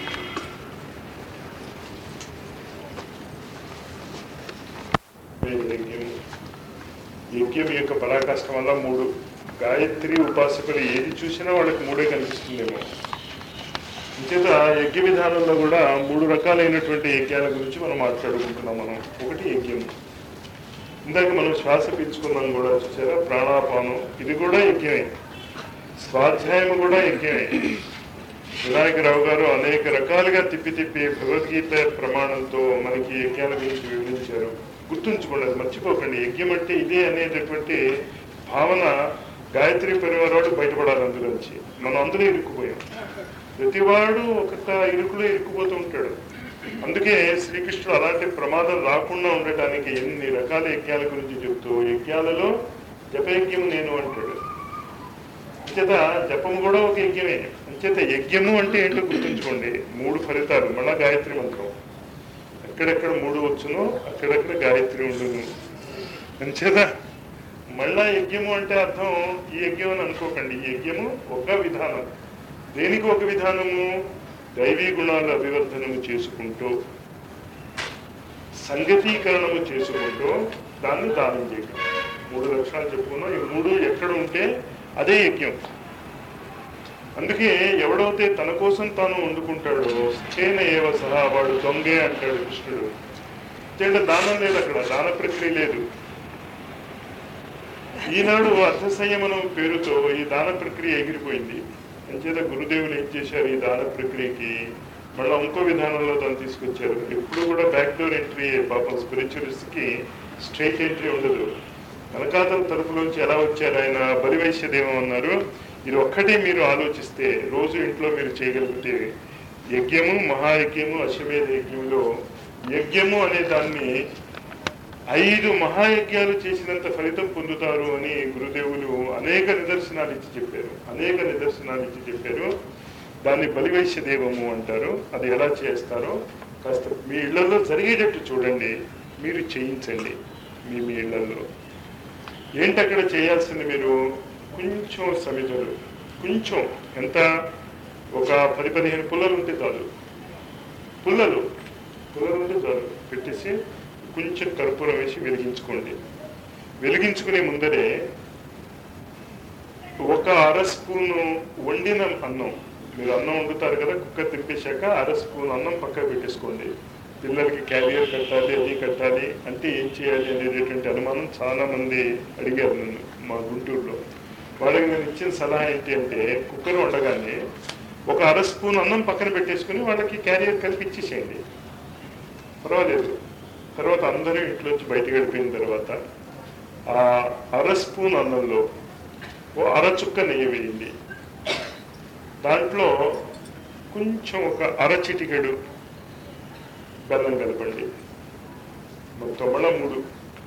యజ్ఞము యజ్ఞం యొక్క పరాకాష్ఠ వల్ల మూడు. గాయత్రి ఉపాసకులు ఏది చూసినా వాళ్ళకి మూడే కనిపిస్తుందేమో. అంచేత యజ్ఞ విధానంలో కూడా మూడు రకాలైనటువంటి యజ్ఞాల గురించి మనం మాట్లాడుకుంటున్నాం. మనం ఒకటి యజ్ఞం, ఇందాక మనం శ్వాస పీల్చుకున్నాం కూడా చూసారా, ప్రాణాపానం, ఇది కూడా యజ్ఞమే. స్వాధ్యాయం కూడా యజ్ఞమే. వినాయకరావు గారు అనేక రకాలుగా తిప్పి తిప్పి భగవద్గీత ప్రమాణంతో మనకి యజ్ఞాల గురించి వివరించారు. గుర్తుంచుకోండి, అది మర్చిపోకండి. యజ్ఞం అంటే ఇదే అనేటటువంటి భావన గాయత్రి పరివారాలు బయటపడాలి అందులోంచి. మనం అందులో ఇరుక్కుపోయాం. ప్రతివాడు ఒక్కొక్క ఇరుకులో ఇరుక్కుపోతూ ఉంటాడు. అందుకే శ్రీకృష్ణుడు అలాంటి ప్రమాదం రాకుండా ఉండటానికి ఎన్ని రకాల యజ్ఞాల గురించి చెప్తూ యజ్ఞాలలో జపయజ్ఞం నేను అంటాడు. అంచేత జపము కూడా ఒక యజ్ఞమే. అంచేత యజ్ఞము అంటే ఏంటో గుర్తుంచుకోండి. మూడు ఫలితాలు, మళ్ళా గాయత్రి మంత్రం. ఎక్కడెక్కడ మూడు వచ్చునో అక్కడెక్కడ గాయత్రి ఉండును. అంచేత మళ్ళా యజ్ఞము అంటే అర్థం ఈ యజ్ఞం అని అనుకోకండి. ఈ యజ్ఞము ఒక విధానం. దేనికి ఒక విధానము? దైవీ గుణాల అభివర్ధనము చేసుకుంటూ, సంగతీకరణము చేసుకుంటూ దాన్ని దానం చేయడం. మూడు లక్షణాలు చెప్పుకున్నాం. ఈ మూడు ఎక్కడ ఉంటే అదే యజ్ఞం. అందుకే ఎవడైతే తన కోసం తాను వండుకుంటాడో స్థేన ఏవ సహా, వాడు దొంగే అంటాడు కృష్ణుడు. అంటే దానం లేదు, అక్కడ దాన ప్రక్రియ లేదు. ఈనాడు అర్థ సంయమనం పేరుతో ఈ దాన ప్రక్రియ ఎగిరిపోయింది. అంచేత గురుదేవులు ఏం చేశారు, ఈ దాన ప్రక్రియకి మళ్ళీ ఇంకో విధానంలో దాన్ని తీసుకొచ్చారు. ఎప్పుడు కూడా బ్యాక్ డోర్ ఎంట్రీ. పాపం స్పిరిచువలిస్ట్కి స్ట్రైట్ ఎంట్రీ ఉండదు. కనకాతల తరపులోంచి ఎలా వచ్చారు ఆయన? బలివైశ్య దేవం అన్నారు. ఇది ఒక్కటే మీరు ఆలోచిస్తే రోజు ఇంట్లో మీరు చేయగలిగితే యజ్ఞము, మహాయజ్ఞము, అశ్వమేధ యజ్ఞంలో యజ్ఞము అనే దాన్ని ఐదు మహాయజ్ఞాలు చేసినంత ఫలితం పొందుతారు అని గురుదేవులు అనేక నిదర్శనాలు ఇచ్చి చెప్పారు. అనేక నిదర్శనాలు ఇచ్చి చెప్పారు. దాన్ని బలివైశ్య దేవము అంటారు. అది ఎలా చేస్తారో కాస్త మీ ఇళ్లలో జరిగేటట్టు చూడండి, మీరు చేయించండి. మీ మీ ఇళ్లలో ఏంటి అక్కడ చేయాల్సింది? మీరు కొంచెం సమిధులు, కొంచెం ఎంత ఒక పది పదిహేను పుల్లలు ఉంటే చాలు, పుల్లలు పుల్లలు ఉంటే చాలు పెట్టేసి కొంచెం కర్పూరం వేసి వెలిగించుకోండి. వెలిగించుకునే ముందరే ఒక అర స్పూను వండిన అన్నం, మీరు అన్నం వండుతారు కదా, కుక్కర్ తిప్పేశాక అర స్పూన్ అన్నం పక్కకు పెట్టేసుకోండి. పిల్లలకి క్యారియర్ కట్టాలి, అది కట్టాలి అంటే ఏం చేయాలి అనేటటువంటి అనుమానం చాలా మంది అడిగారు నన్ను మా గుంటూరులో. వాళ్ళకి నేను ఇచ్చిన సలహా ఏంటి అంటే, కుక్కర్ వండగానే ఒక అర స్పూన్ అన్నం పక్కన పెట్టేసుకుని వాళ్ళకి క్యారియర్ కలిపి ఇచ్చేసేయండి, పర్వాలేదు. తర్వాత అందరూ ఇంట్లోంచి బయటకు వెళ్ళిపోయిన తర్వాత ఆ అర స్పూన్ అన్నంలో ఓ అర చుక్క నెయ్యి వేయండి. దాంట్లో కొంచెం ఒక అర చిటికెడు బెల్లం కలపండి. మొత్తం మళ్ళా మూడు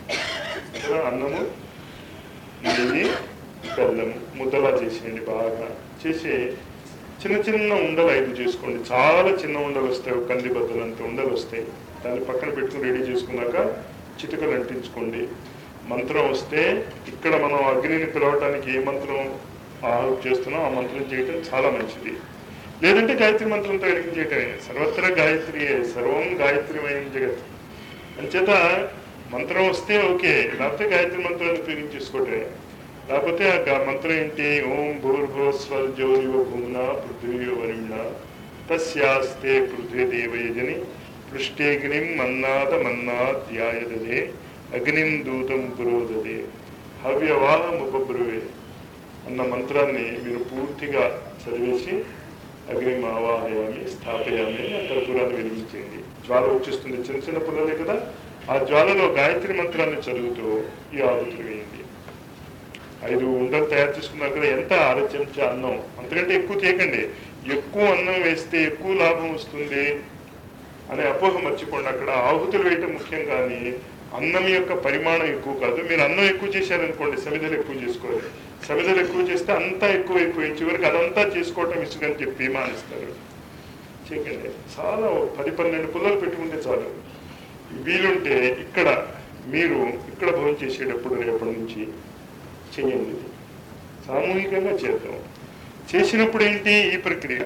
అన్నము, నెయ్యి, బెల్లము ముద్దలా చేసేయండి. బాగా చేసి చిన్న చిన్న ఉండలు ఐదు చేసుకోండి. చాలా చిన్న ఉండలు వస్తాయి, కంది బద్దలంత ఉండలు వస్తాయి. దాన్ని పక్కన పెట్టుకుని రెడీ చేసుకున్నాక చిటికలు అంటించుకోండి. మంత్రం వస్తే ఇక్కడ మనం అగ్నిని పిలవటానికి ఏ మంత్రం ఆహుతి చేస్తున్నాం ఆ మంత్రం చేయటం చాలా మంచిది. లేదంటే గాయత్రి మంత్రంతో వెలిగించేయటమే. సర్వత్ర గాయత్రి, సర్వం గాయత్రిమయం జగత్. అంచేత మంత్రం వస్తే ఓకే, లేకపోతే గాయత్రి మంత్రాన్ని ఉపయోగించేసుకోవటమే. లేకపోతే ఆ మంత్రం ఏంటి? ఓం భూర్భువస్వర్జోరివ భూమ్నా పృథ్వీయో వరుణ తస్యాస్తే పృథ్వీ దేవయజని పృష్టేగ్నిం మన్నాద మన్నాధ్యాయదే అగ్నిం దూతం పురోదదే హవ్యవాహం ఉపబ్రువే అన్న మంత్రాన్ని మీరు పూర్తిగా చదివేసి అగ్నిం ఆవాహయామి స్థాపయామి ఆ కర్పూరాన్ని వెలిగించేయండి. జ్వాల వచ్చేస్తుంది, చిన్న చిన్న పుల్లలే కదా, ఆ జ్వాలలో గాయత్రి మంత్రాన్ని చదువుతూ ఈ ఆహుతులు వేయండి. ఐదు ఉండలు తయారు చేసుకున్నారు కదా, ఎంత అర చెంచా అన్నం, అంతకంటే ఎక్కువ చేయకండి. ఎక్కువ అన్నం వేస్తే ఎక్కువ లాభం వస్తుంది అనే అపోహ మర్చిపోండి. అక్కడ ఆహుతులు వేయటం ముఖ్యం, కానీ అన్నం యొక్క పరిమాణం ఎక్కువ కాదు. మీరు అన్నం ఎక్కువ చేశారనుకోండి, సమిధలు ఎక్కువ చేసుకోవాలి. సమిధలు ఎక్కువ చేస్తే అంతా ఎక్కువ ఎక్కువ చివరికి అదంతా చేసుకోవటం ఇసుకని చెప్పి మానేస్తారు. చేయకండి. చాలా పది పన్నెండు పుల్లలు పెట్టుకుంటే చాలు. వీలుంటే ఇక్కడ మీరు ఇక్కడ భోజనం చేసేటప్పుడు రేపటి నుంచి చేయండి. సామూహికంగా చేద్దాం. చేసినప్పుడు ఏంటి ఈ ప్రక్రియ?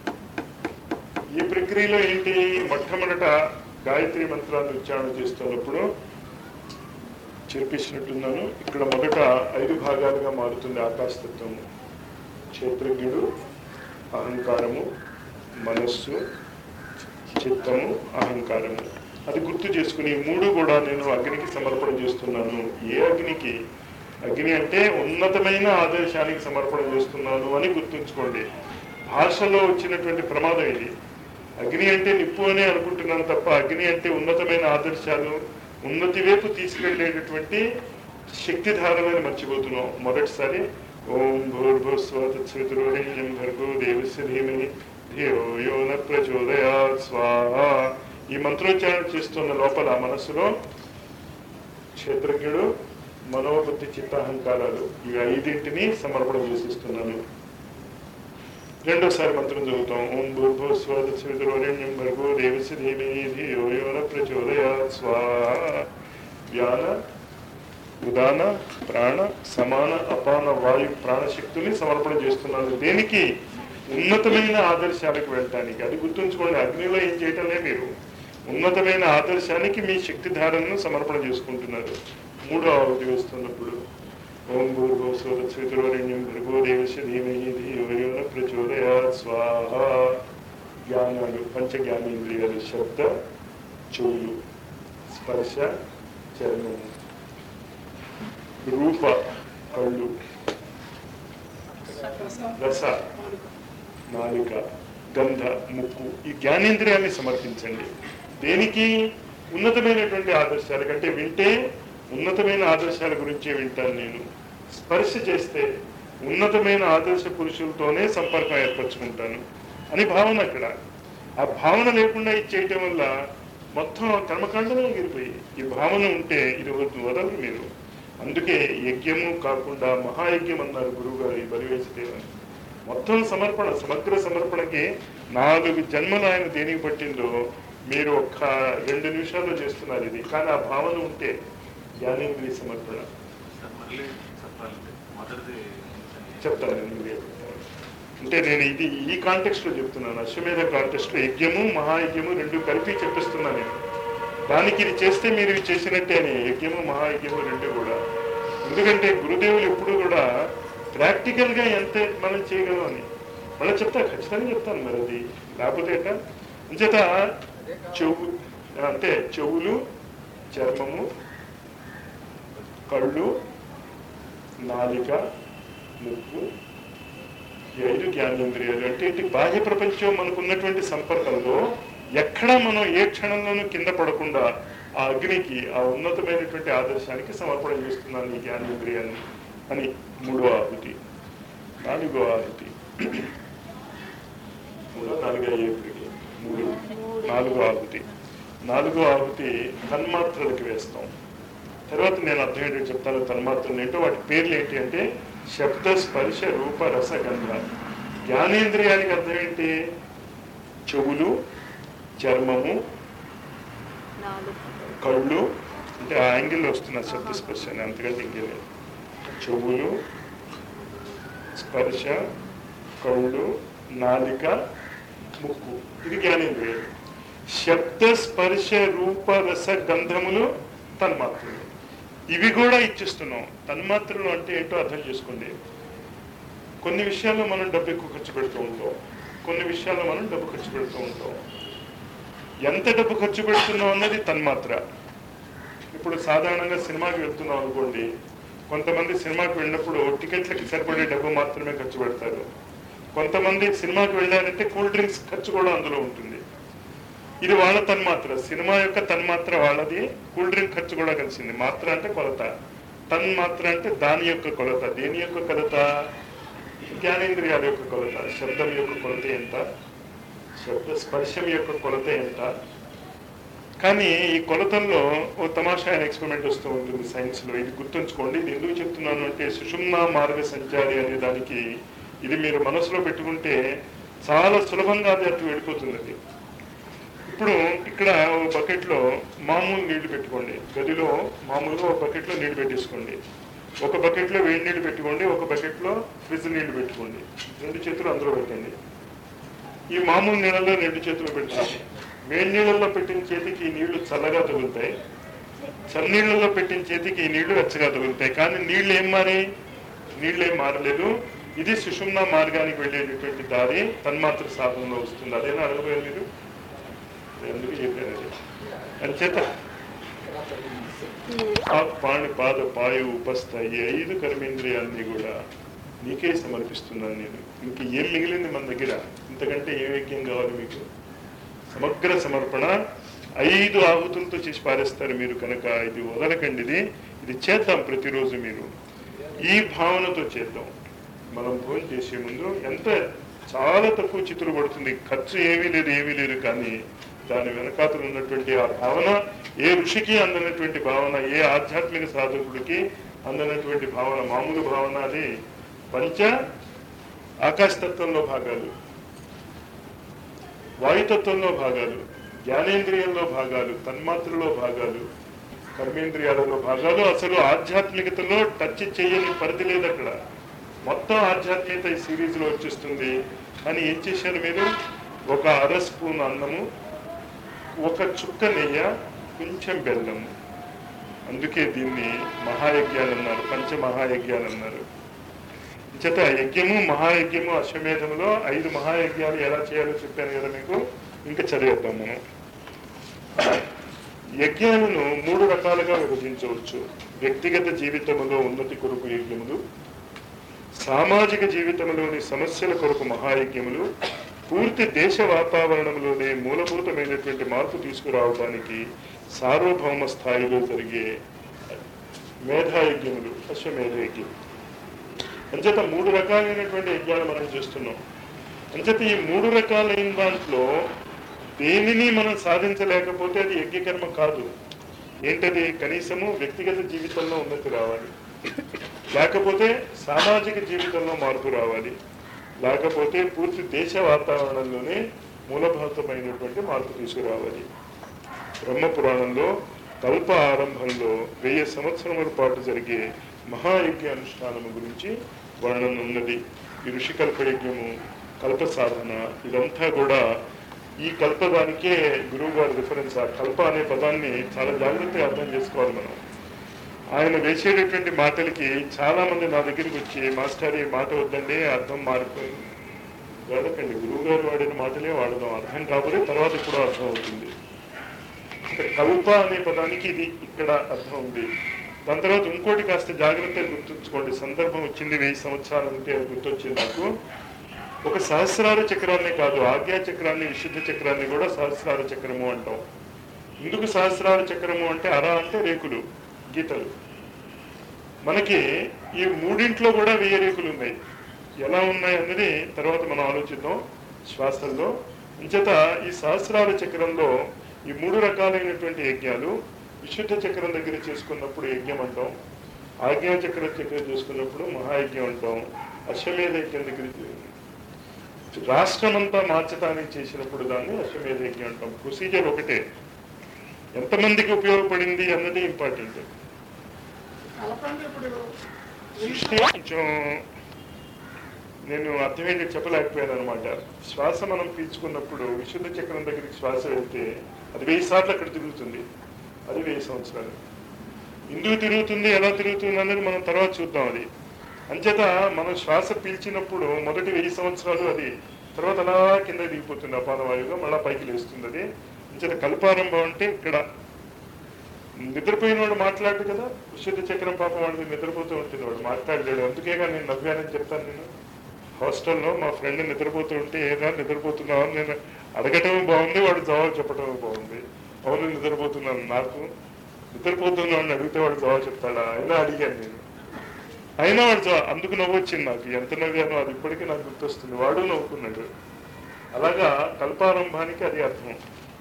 ఈ ప్రక్రియలో ఏంటి? మొట్టమొదట గాయత్రి మంత్రాన్ని ఉచ్చారణ చేస్తున్నప్పుడు చేర్పించినట్టున్నాను. ఇక్కడ మొదట ఐదు భాగాలుగా మారుతుంది ఆకాశతత్వము. క్షేత్రజ్ఞుడు, అహంకారము, మనస్సు, చిత్తము, అహంకారము. అది గుర్తు చేసుకుని మూడు కూడా నేను అగ్నికి సమర్పణ చేస్తున్నాను. ఏ అగ్నికి? అగ్ని అంటే ఉన్నతమైన ఆదేశానికి సమర్పణ చేస్తున్నాను అని గుర్తుంచుకోండి. భాషలో వచ్చినటువంటి ప్రమాదం ఇది. అగ్ని అంటే నిప్పు అనే అనుకుంటున్నాను తప్ప అగ్ని అంటే ఉన్నతమైన ఆదర్శాలు, ఉన్నతి వైపు తీసుకెళ్లేటటువంటి శక్తిధారలని మర్చిపోతున్నాం. మొదటిసారి ఓం భూర్భువస్వతత్సవితుర్వరేణ్యం భర్గో దేవస్య ధీమహి ధియో యో న ప్రచోదయాత్ స్వాహ. ఈ మంత్రోచ్చారణ చేస్తున్న లోపల మనస్సులో క్షేత్రజ్ఞుడు, మనోబుద్ధి, చిత్తాహంకారాలు ఇవి ఐదింటిని సమర్పణ చేసిస్తున్నాను. రెండోసారి మంత్రం చదువుతాం. ఓం భూర్భువస్వతత్సవితుర్వరేణ్యం భర్గో దేవస్య ధీమహి ధియో యో న ప్రచోదయాత్ స్వాహ. వ్యాన, ఉదాన, ప్రాణ, సమాన, అపాన, వాయు ప్రాణశక్తుల్ని సమర్పణ చేస్తున్నాను. దేనికి? ఉన్నతమైన ఆదర్శాలకు వెళ్ళటానికి. అది గుర్తుంచుకోండి. అగ్నిలో ఏం చేయటంలే, మీరు ఉన్నతమైన ఆదర్శానికి మీ శక్తిధారణను సమర్పణ చేసుకుంటున్నారు. మూడో ఆహుతి వేస్తున్నప్పుడు ఓం భూర్భువస్వతత్సవితుర్వరేణ్యం భర్గో దేవస్య ధీమహి ధియో యో న ప్రచోదయాత్ స్వాహ. జ్ఞానాలు, పంచజ్ఞానేంద్రియాలు, శబ్ద, చెవులు, స్పర్శ, చర్మము, రూప, కళ్ళు, రస, నాలిక, గంధ, ముక్కు, ఈ జ్ఞానేంద్రియాన్ని సమర్పించండి. దేనికి? ఉన్నతమైనటువంటి ఆదర్శాల కంటే. వింటే ఉన్నతమైన ఆదర్శాల గురించే వింటాను నేను. స్పర్శ చేస్తే ఉన్నతమైన ఆదర్శ పురుషులతోనే సంపర్కం ఏర్పరచుకుంటాను అని భావన అక్కడ. ఆ భావన లేకుండా ఇది చేయటం వల్ల మొత్తం కర్మకాండమే ఎగిరిపోయి. ఈ భావన ఉంటే ఇది వదలరు మీరు. అందుకే యజ్ఞము కాకుండా మహాయజ్ఞం అన్నారు గురువు గారు ఈ బలివేసిదేవని. మొత్తం సమర్పణ, సమగ్ర సమర్పణకి నాలుగు జన్మలు ఆయన దేనికి పట్టిందో మీరు ఒక్క రెండు నిమిషాల్లో చేస్తున్నారు ఇది. కానీ ఆ భావన ఉంటే జ్ఞానేంద్రియ సమర్పణ చెప్తాను. అంటే నేను ఇది ఈ కాంటెక్స్ట్లో చెప్తున్నాను. అశ్వమేధ కాంటెక్స్ట్లో యజ్ఞము మహాయజ్ఞము రెండు కలిపి చెప్పిస్తున్నాను నేను. దానికి ఇది చేస్తే మీరు ఇవి చేసినట్టేనే, యజ్ఞము మహాయజ్ఞము రెండు కూడా. ఎందుకంటే గురుదేవులు ఎప్పుడు కూడా ప్రాక్టికల్గా ఎంత మనం చేయగలం అని మళ్ళీ చెప్తా, ఖచ్చితంగా చెప్తాను. మరి అది లేకపోతే ఎట్లా? అంచేత చెవు అంటే చెవులు, చర్మము, కళ్ళు, నాలిక, ముక్కు, ఈ ఐదు జ్ఞానేంద్రియాలు. అంటే ఇటు బాహ్య ప్రపంచం మనకు ఉన్నటువంటి సంపర్కంలో ఎక్కడా మనం ఏ క్షణంలోనూ కింద పడకుండా ఆ అగ్నికి, ఆ ఉన్నతమైనటువంటి ఆదర్శానికి సమర్పణ చేస్తున్నాను ఈ జ్ఞానేంద్రియాన్ని అని. మూడో ఆహుతి. నాలుగో ఆహుతి మూడో నాలుగో ఏప్రిల్ మూడు నాలుగో ఆహుతి. నాలుగో ఆహుతి తన్మాత్రలకు వేస్తాం. తర్వాత నేను అర్థం ఏంటో చెప్తాను. తన్మాత్రలు ఏంటో, వాటి పేర్లు ఏంటి అంటే శబ్ద, స్పర్శ, రూప, రస, గంధ. జ్ఞానేంద్రియానికి అర్థం ఏంటి? చెవులు, చర్మము, కళ్ళు. అంటే ఆ యాంగిల్లో వస్తున్న శబ్ద స్పర్శ అని, అంతకంటే ఇంకేలేదు. చెవులు, స్పర్శ, కళ్ళు, నాలిక, ముక్కు, ఇది జ్ఞానేంద్రియాలు. శబ్ద, స్పర్శ, రూప, రస, గంధములు తన్మాత్రలు. ఇవి కూడా ఇచ్చిస్తున్నాం. తన్మాత్రలు అంటే ఏంటో అర్థం చేసుకోండి. కొన్ని విషయాల్లో మనం డబ్బు ఎక్కువ ఖర్చు పెడుతూ ఉంటాం, కొన్ని విషయాల్లో మనం డబ్బు ఖర్చు పెడుతూ ఉంటాం. ఎంత డబ్బు ఖర్చు పెడుతున్నాం అన్నది తన్మాత్ర. ఇప్పుడు సాధారణంగా సినిమాకి వెళ్తున్నాం అనుకోండి, కొంతమంది సినిమాకి వెళ్ళినప్పుడు టికెట్లకి సరిపడే డబ్బు మాత్రమే ఖర్చు పెడతారు. కొంతమంది సినిమాకి వెళ్ళారంటే కూల్ డ్రింక్స్ ఖర్చు కూడా అందులో ఉంటుంది. ఇది వాళ్ళ తన్మాత్ర, సినిమా యొక్క తన్మాత్ర వాళ్ళది, కూల్ డ్రింక్ ఖర్చు కూడా కలిసింది. మాత్ర అంటే కొలత, తన్మాత్ర అంటే దాని యొక్క కొలత. దేని యొక్క కొలత? జ్ఞానేంద్రియాల యొక్క కొలత. శబ్దం యొక్క కొలత ఎంత, శబ్ద స్పర్శం యొక్క కొలత ఎంత. కానీ ఈ కొలతల్లో ఓ తమాషా ఎక్స్పెరిమెంట్ వస్తూ ఉంటుంది సైన్స్లో. ఇది గుర్తుంచుకోండి. ఇది ఎందుకు చెప్తున్నాను అంటే సుషుమ్నా మార్గ సంచారి అనే దానికి ఇది మీరు మనసులో పెట్టుకుంటే చాలా సులభంగా అది అటు వెళ్ళిపోతుంది. అది ఇప్పుడు ఇక్కడ ఒక బకెట్లో మామూలు నీళ్లు పెట్టుకోండి, గదిలో మామూలుగా ఒక బకెట్లో నీళ్లు పెట్టేసుకోండి. ఒక బకెట్లో వేడి నీళ్లు పెట్టుకోండి, ఒక బకెట్లో ఫ్రిడ్జ్ నీళ్లు పెట్టుకోండి. రెండు చేతులు అందులో పెట్టండి. ఈ మామూలు నీళ్ళలో రెండు చేతులు పెట్టండి. వేడి నీళ్ళల్లో పెట్టిన చేతికి ఈ నీళ్లు చల్లగా తగులుతాయి, చన్నీళ్లలో పెట్టిన చేతికి ఈ నీళ్లు వెచ్చగా తగులుతాయి. కానీ నీళ్లు ఏం మారి నీళ్ళు ఏం మారలేదు. ఇది సుషుమ్నా మార్గానికి వెళ్ళేటటువంటి దారి తన్మాత్ర సాధనలో వస్తుంది. అదేనా అడగబోయారు మీరు? ఎందుకు చెప్పారు? అంచేత పాణి, పాద, పాయు, ఉపస్థ, ఈ ఐదు కర్మేంద్రియాన్ని కూడా నీకే సమర్పిస్తున్నాను నేను. ఇంక ఏం మిగిలింది మన దగ్గర? ఇంతకంటే ఏ యజ్ఞం కావాలి మీకు? సమగ్ర సమర్పణ. ఐదు ఆహుతులతో చేసి పారేస్తారు మీరు కనుక ఇది వదలకండి. ఇది ఇది చేద్దాం ప్రతిరోజు. మీరు ఈ భావనతో చేద్దాం. మనం భోజనం చేసే ముందు ఎంత చాలా తక్కువ చిత్తులు పడుతుంది, ఖర్చు ఏమీ లేదు ఏమీ లేదు. కానీ దాని వెనకాతలు ఉన్నటువంటి ఆ భావన, ఏ ఋషికి అందనటువంటి భావన, ఏ ఆధ్యాత్మిక సాధకుడికి అందనటువంటి భావన, మామూలు భావన. అది పంచ ఆకాశతత్వంలో భాగాలు, వాయుతత్వంలో భాగాలు, జ్ఞానేంద్రియంలో భాగాలు, తన్మాత్రలో భాగాలు, కర్మేంద్రియాలలో భాగాలు. అసలు ఆధ్యాత్మికతలో టచ్ చేయని పరిధి లేదు అక్కడ. మొత్తం ఆధ్యాత్మికత ఈ సిరీస్లో వచ్చేస్తుంది. అని ఏం చేశారు మీరు? ఒక అర స్పూన్ అన్నము, ఒక చుక్క నెయ్య, కొంచెం బెల్లము. అందుకే దీన్ని మహాయజ్ఞాలు అన్నారు, పంచమహాయజ్ఞాలు అన్నారు. చేత యజ్ఞము మహాయజ్ఞము అశ్వమేధంలో ఐదు మహాయజ్ఞాలు ఎలా చేయాలో చెప్పాను కదా మీకు. ఇంకా చదివేద్దాం మనం. యజ్ఞాలను మూడు రకాలుగా విభజించవచ్చు. వ్యక్తిగత జీవితంలో ఉన్నతి కొరకు యజ్ఞములు, సామాజిక జీవితంలోని సమస్యల కొరకు మహాయజ్ఞములు, పూర్తి దేశ వాతావరణంలోనే మూలభూతమైనటువంటి మార్పు తీసుకురావడానికి సార్వభౌమ స్థాయిలో జరిగే మేధాయజ్ఞములు అశ్వమేధ యజ్ఞం. అంచేత మూడు రకాలైనటువంటి యజ్ఞాలు మనం చేస్తున్నాం. అంచేత ఈ మూడు రకాలైన దాంట్లో దేనిని మనం సాధించలేకపోతే అది యజ్ఞకర్మ కాదు. ఏంటది? కనీసము వ్యక్తిగత జీవితంలో ఉన్నతి రావాలి, లేకపోతే సామాజిక జీవితంలో మార్పు రావాలి, లేకపోతే పూర్తి దేశ వాతావరణంలోనే మూలభూతమైనటువంటి మార్పు తీసుకురావాలి. బ్రహ్మపురాణంలో కల్ప ఆరంభంలో వెయ్యి సంవత్సరముల పాటు జరిగే మహాయజ్ఞ అనుష్ఠానము గురించి వర్ణన ఉన్నది. ఈ ఋషికల్ప యజ్ఞము, కల్ప సాధన, ఇదంతా కూడా ఈ కల్పదానికే గురువు గారి రిఫరెన్స్. ఆ కల్ప అనే పదాన్ని చాలా జాగ్రత్తగా అర్థం చేసుకోవాలి మనం. ఆయన వేసేటటువంటి మాటలకి చాలా మంది నా దగ్గరికి వచ్చి, మాస్టర్ ఈ మాట వద్దండి, అర్థం మారిపోయింది. వాడకండి, గురువు గారు వాడిన మాటలే వాడదాం. అర్థం కాకపోతే తర్వాత ఇప్పుడు అర్థం అవుతుంది. ఇక్కడ కల్ప అనే పదానికి ఇది ఇక్కడ అర్థం ఉంది. దాని తర్వాత ఇంకోటి కాస్త జాగ్రత్తగా గుర్తుంచుకోండి. సందర్భం వచ్చింది, వెయ్యి సంవత్సరాలు ఉంటే గుర్తొచ్చింది నాకు. ఒక సహస్రార చక్రాన్ని కాదు, ఆజ్ఞా చక్రాన్ని, విశుద్ధ చక్రాన్ని కూడా సహస్రార చక్రము అంటాం. ఎందుకు సహస్రార చక్రము అంటే, అర అంటే రేకులు, గీతలు. మనకి ఈ మూడింట్లో కూడా వెయ్యి రేకులు ఉన్నాయి. ఎలా ఉన్నాయి అన్నది తర్వాత మనం ఆలోచిద్దాం శ్వాసల్లో. ఇంచేత ఈ సహస్రార చక్రంలో ఈ మూడు రకాలైనటువంటి యజ్ఞాలు, విశుద్ధ చక్రం దగ్గర చేసుకున్నప్పుడు యజ్ఞం అంటాం, ఆజ్ఞా చక్రం దగ్గర చేసుకున్నప్పుడు మహాయజ్ఞం అంటాం, అశ్వమేధ యజ్ఞం దగ్గర రాష్ట్రమంతా మార్చడానికి చేసినప్పుడు దాన్ని అశ్వమేధ యజ్ఞం అంటాం. ప్రొసీజర్ ఒకటే, ఎంతమందికి ఉపయోగపడింది అన్నది ఇంపార్టెంట్. సృష్టి కొంచెం నేను అర్థమేంటి చెప్పలేకపోయాను అనమాట. శ్వాస మనం పీల్చుకున్నప్పుడు విశుద్ధ చక్రం దగ్గరికి శ్వాస వెళ్తే అది వెయ్యి సార్లు అక్కడ తిరుగుతుంది. అది వెయ్యి సంవత్సరాలు. ఎందుకు తిరుగుతుంది, ఎలా తిరుగుతుంది అన్నది మనం తర్వాత చూద్దాం. అది అంచేత మనం శ్వాస పీల్చినప్పుడు మొదటి వెయ్యి సంవత్సరాలు అది, తర్వాత అలా కింద దిగిపోతుంది అపానవాయువుగా, మళ్ళా పైకి లేస్తుంది. అది అంచేత కల్పారంభం అంటే ఇక్కడ నిద్రపోయిన వాడు మాట్లాడు కదా, విశుద్ధ చక్రం పాపం వాడికి నిద్రపోతూ ఉంటుంది, వాడు మాట్లాడలేడు. అందుకేగా నేను నవ్వానని చెప్తాను. నేను హాస్టల్లో మా ఫ్రెండ్ నిద్రపోతూ ఉంటే, ఏదా నిద్రపోతున్నావు అని నేను అడగటం బాగుంది, వాడు జవాబు చెప్పడం బాగుంది. అవును నిద్రపోతున్నాను, నాకు నిద్రపోతున్నావు అని అడిగితే వాడు జవాబు చెప్తాడా? అయినా అడిగాను నేను, అయినా వాడు జవా అందుకు నవ్వు వచ్చింది నాకు. ఎంత నవ్వానో అది ఇప్పటికీ నాకు గుర్తొస్తుంది. వాడు నవ్వుకున్నాడు. అలాగా కల్పారంభానికి అది అర్థం.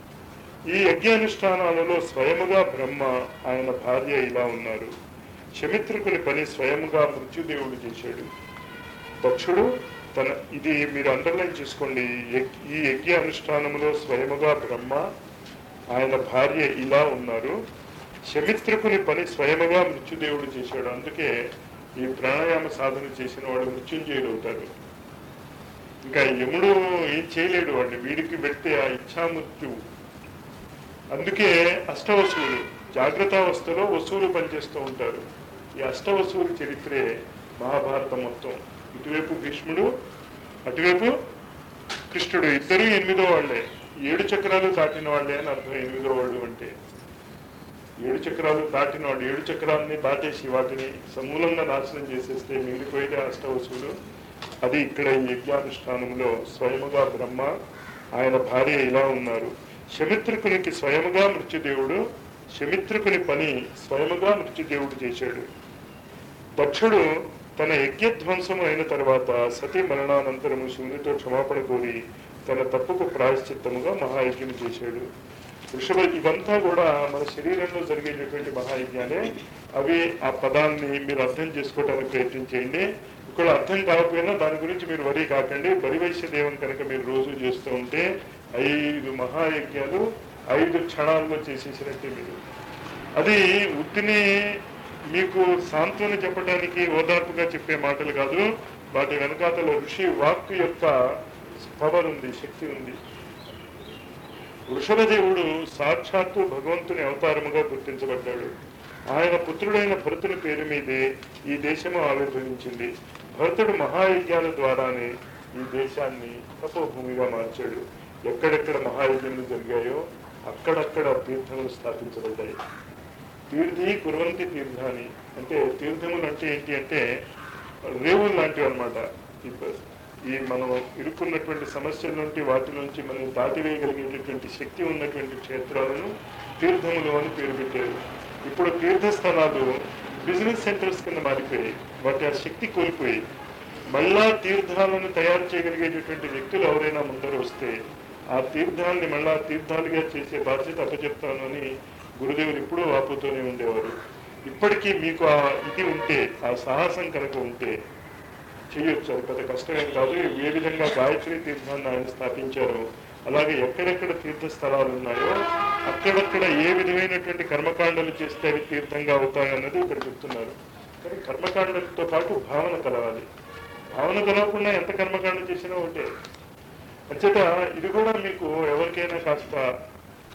ఈ యజ్ఞానుష్ఠానాలలో స్వయముగా బ్రహ్మ, ఆయన భార్య ఇలా ఉన్నారు. శమిత్రుకుని పని స్వయముగా మృత్యుదేవుడు చేశాడు. దక్షుడు తన, ఇది మీరు అండర్లైన్ చేసుకోండి, ఈ యజ్ఞ అనుష్ఠానములో స్వయముగా బ్రహ్మ, ఆయన భార్య ఇలా ఉన్నారు. శమిత్రుకుని పని స్వయముగా మృత్యుదేవుడు చేశాడు. అందుకే ఈ ప్రాణాయామ సాధన చేసిన వాడు మృత్యుంజయుడు అవుతాడు. ఇంకా యముడు ఏం చేయలేడు వాడిని, వీడికి పెడితే ఆ ఇచ్ఛామృత్యువు. అందుకే అష్టవసువులు జాగ్రత్తావస్థలో వస్తువులు పనిచేస్తూ ఉంటారు. ఈ అష్టవసువుల చరిత్రే మహాభారతం మొత్తం. ఇటువైపు భీష్ముడు, అటువైపు కృష్ణుడు, ఇద్దరు ఎనిమిదో వాళ్లే. ఏడు చక్రాలు దాటిన వాళ్లే అని అర్థం. ఎనిమిదో వాళ్ళు అంటే ఏడు చక్రాలు దాటిన వాడు. ఏడు చక్రాలని దాటేసి వాటిని సమూలంగా నాశనం చేసేస్తే మిగిలిపోయిన అష్టవసువులు. అది ఇక్కడ ఈ యజ్ఞానుష్ఠానంలో స్వయముగా బ్రహ్మ, ఆయన భార్య ఇలా ఉన్నారు. శమిత్రుకునికి స్వయముగా మృత్యుదేవుడు, శమిత్రుకుని పని స్వయముగా మృత్యుదేవుడు చేశాడు. దక్షుడు తన యజ్ఞధ్వంసము అయిన తర్వాత సతీ మరణానంతరము శివునితో క్షమాపణ కోరి తన తప్పుకు ప్రాయశ్చిత్తముగా మహాయజ్ఞం చేశాడు. వృషభ, ఇవంతా కూడా మన శరీరంలో జరిగేటటువంటి మహాయజ్ఞాలే. అవి ఆ పదాన్ని మీరు అర్థం చేసుకోవడానికి ప్రయత్నించేయండి. ఇక్కడ అర్థం కాకపోయినా దాని గురించి మీరు వరి కాకండి. బలివైశ్య దేవం కనుక మీరు రోజు చేస్తూ ఉంటే ఐదు మహాయజ్ఞాలు ఐదు క్షణాల్లో చేసేసినట్టే మీరు. అది ఉత్తిని మీకు సాంత్వన చెప్పడానికి, ఓదార్పుగా చెప్పే మాటలు కాదు. వాటి వెనకాతల ఋషి వాక్కు యొక్క పవర్ ఉంది, శక్తి ఉంది. వృషభదేవుడు సాక్షాత్తు భగవంతుని అవతారముగా గుర్తించబడ్డాడు. ఆయన పుత్రుడైన భరతుని పేరు మీదే ఈ దేశము ఆవిర్భవించింది. భరతుడు మహాయజ్ఞాల ద్వారానే ఈ దేశాన్ని తపోభూమిగా మార్చాడు. ఎక్కడెక్కడ మహాయజ్ఞాలు జరిగాయో అక్కడక్కడ తీర్థములు స్థాపించబడ్డాయి. తీర్థి కుర్వంతి తీర్థాన్ని అంటే, తీర్థములు అంటే ఏంటి అంటే రేవులు లాంటివి అనమాట. ఈ మనం ఇరుక్కున్నటువంటి సమస్యల నుండి, వాటి నుంచి మనం దాటివేయగలిగేటటువంటి శక్తి ఉన్నటువంటి క్షేత్రాలను తీర్థములు అని పేరు పెట్టారు. ఇప్పుడు తీర్థస్థలాలు బిజినెస్ సెంటర్స్ కింద మారిపోయాయి. వాటి ఆ శక్తి కోల్పోయి మళ్ళా తీర్థాలను తయారు చేయగలిగేటటువంటి వ్యక్తులు ఎవరైనా ముందర వస్తే ఆ తీర్థాలని మళ్ళా తీర్థాలుగా చేసే బాధ్యత అప్పచెప్తాను అని గురుదేవులు ఎప్పుడూ ఆపుతూనే ఉండేవారు. ఇప్పటికీ మీకు ఆ ఇది ఉంటే, ఆ సాహసం కనుక ఉంటే చేయొచ్చు. అది పెద్ద కష్టమేం కాదు. ఏ విధంగా గాయత్రి తీర్థాన్ని ఆయన స్థాపించారో అలాగే ఎక్కడెక్కడ తీర్థస్థలాలు ఉన్నాయో అక్కడక్కడ ఏ విధమైనటువంటి కర్మకాండలు చేస్తే అవి తీర్థంగా అవుతాయన్నది ఇక్కడ చెప్తున్నారు. కానీ కర్మకాండలతో పాటు భావన కలవాలి. భావన కలగకుండా ఎంత కర్మకాండ చేసినా ఒకటే. అంచేత ఇది కూడా మీకు ఎవరికైనా కాస్త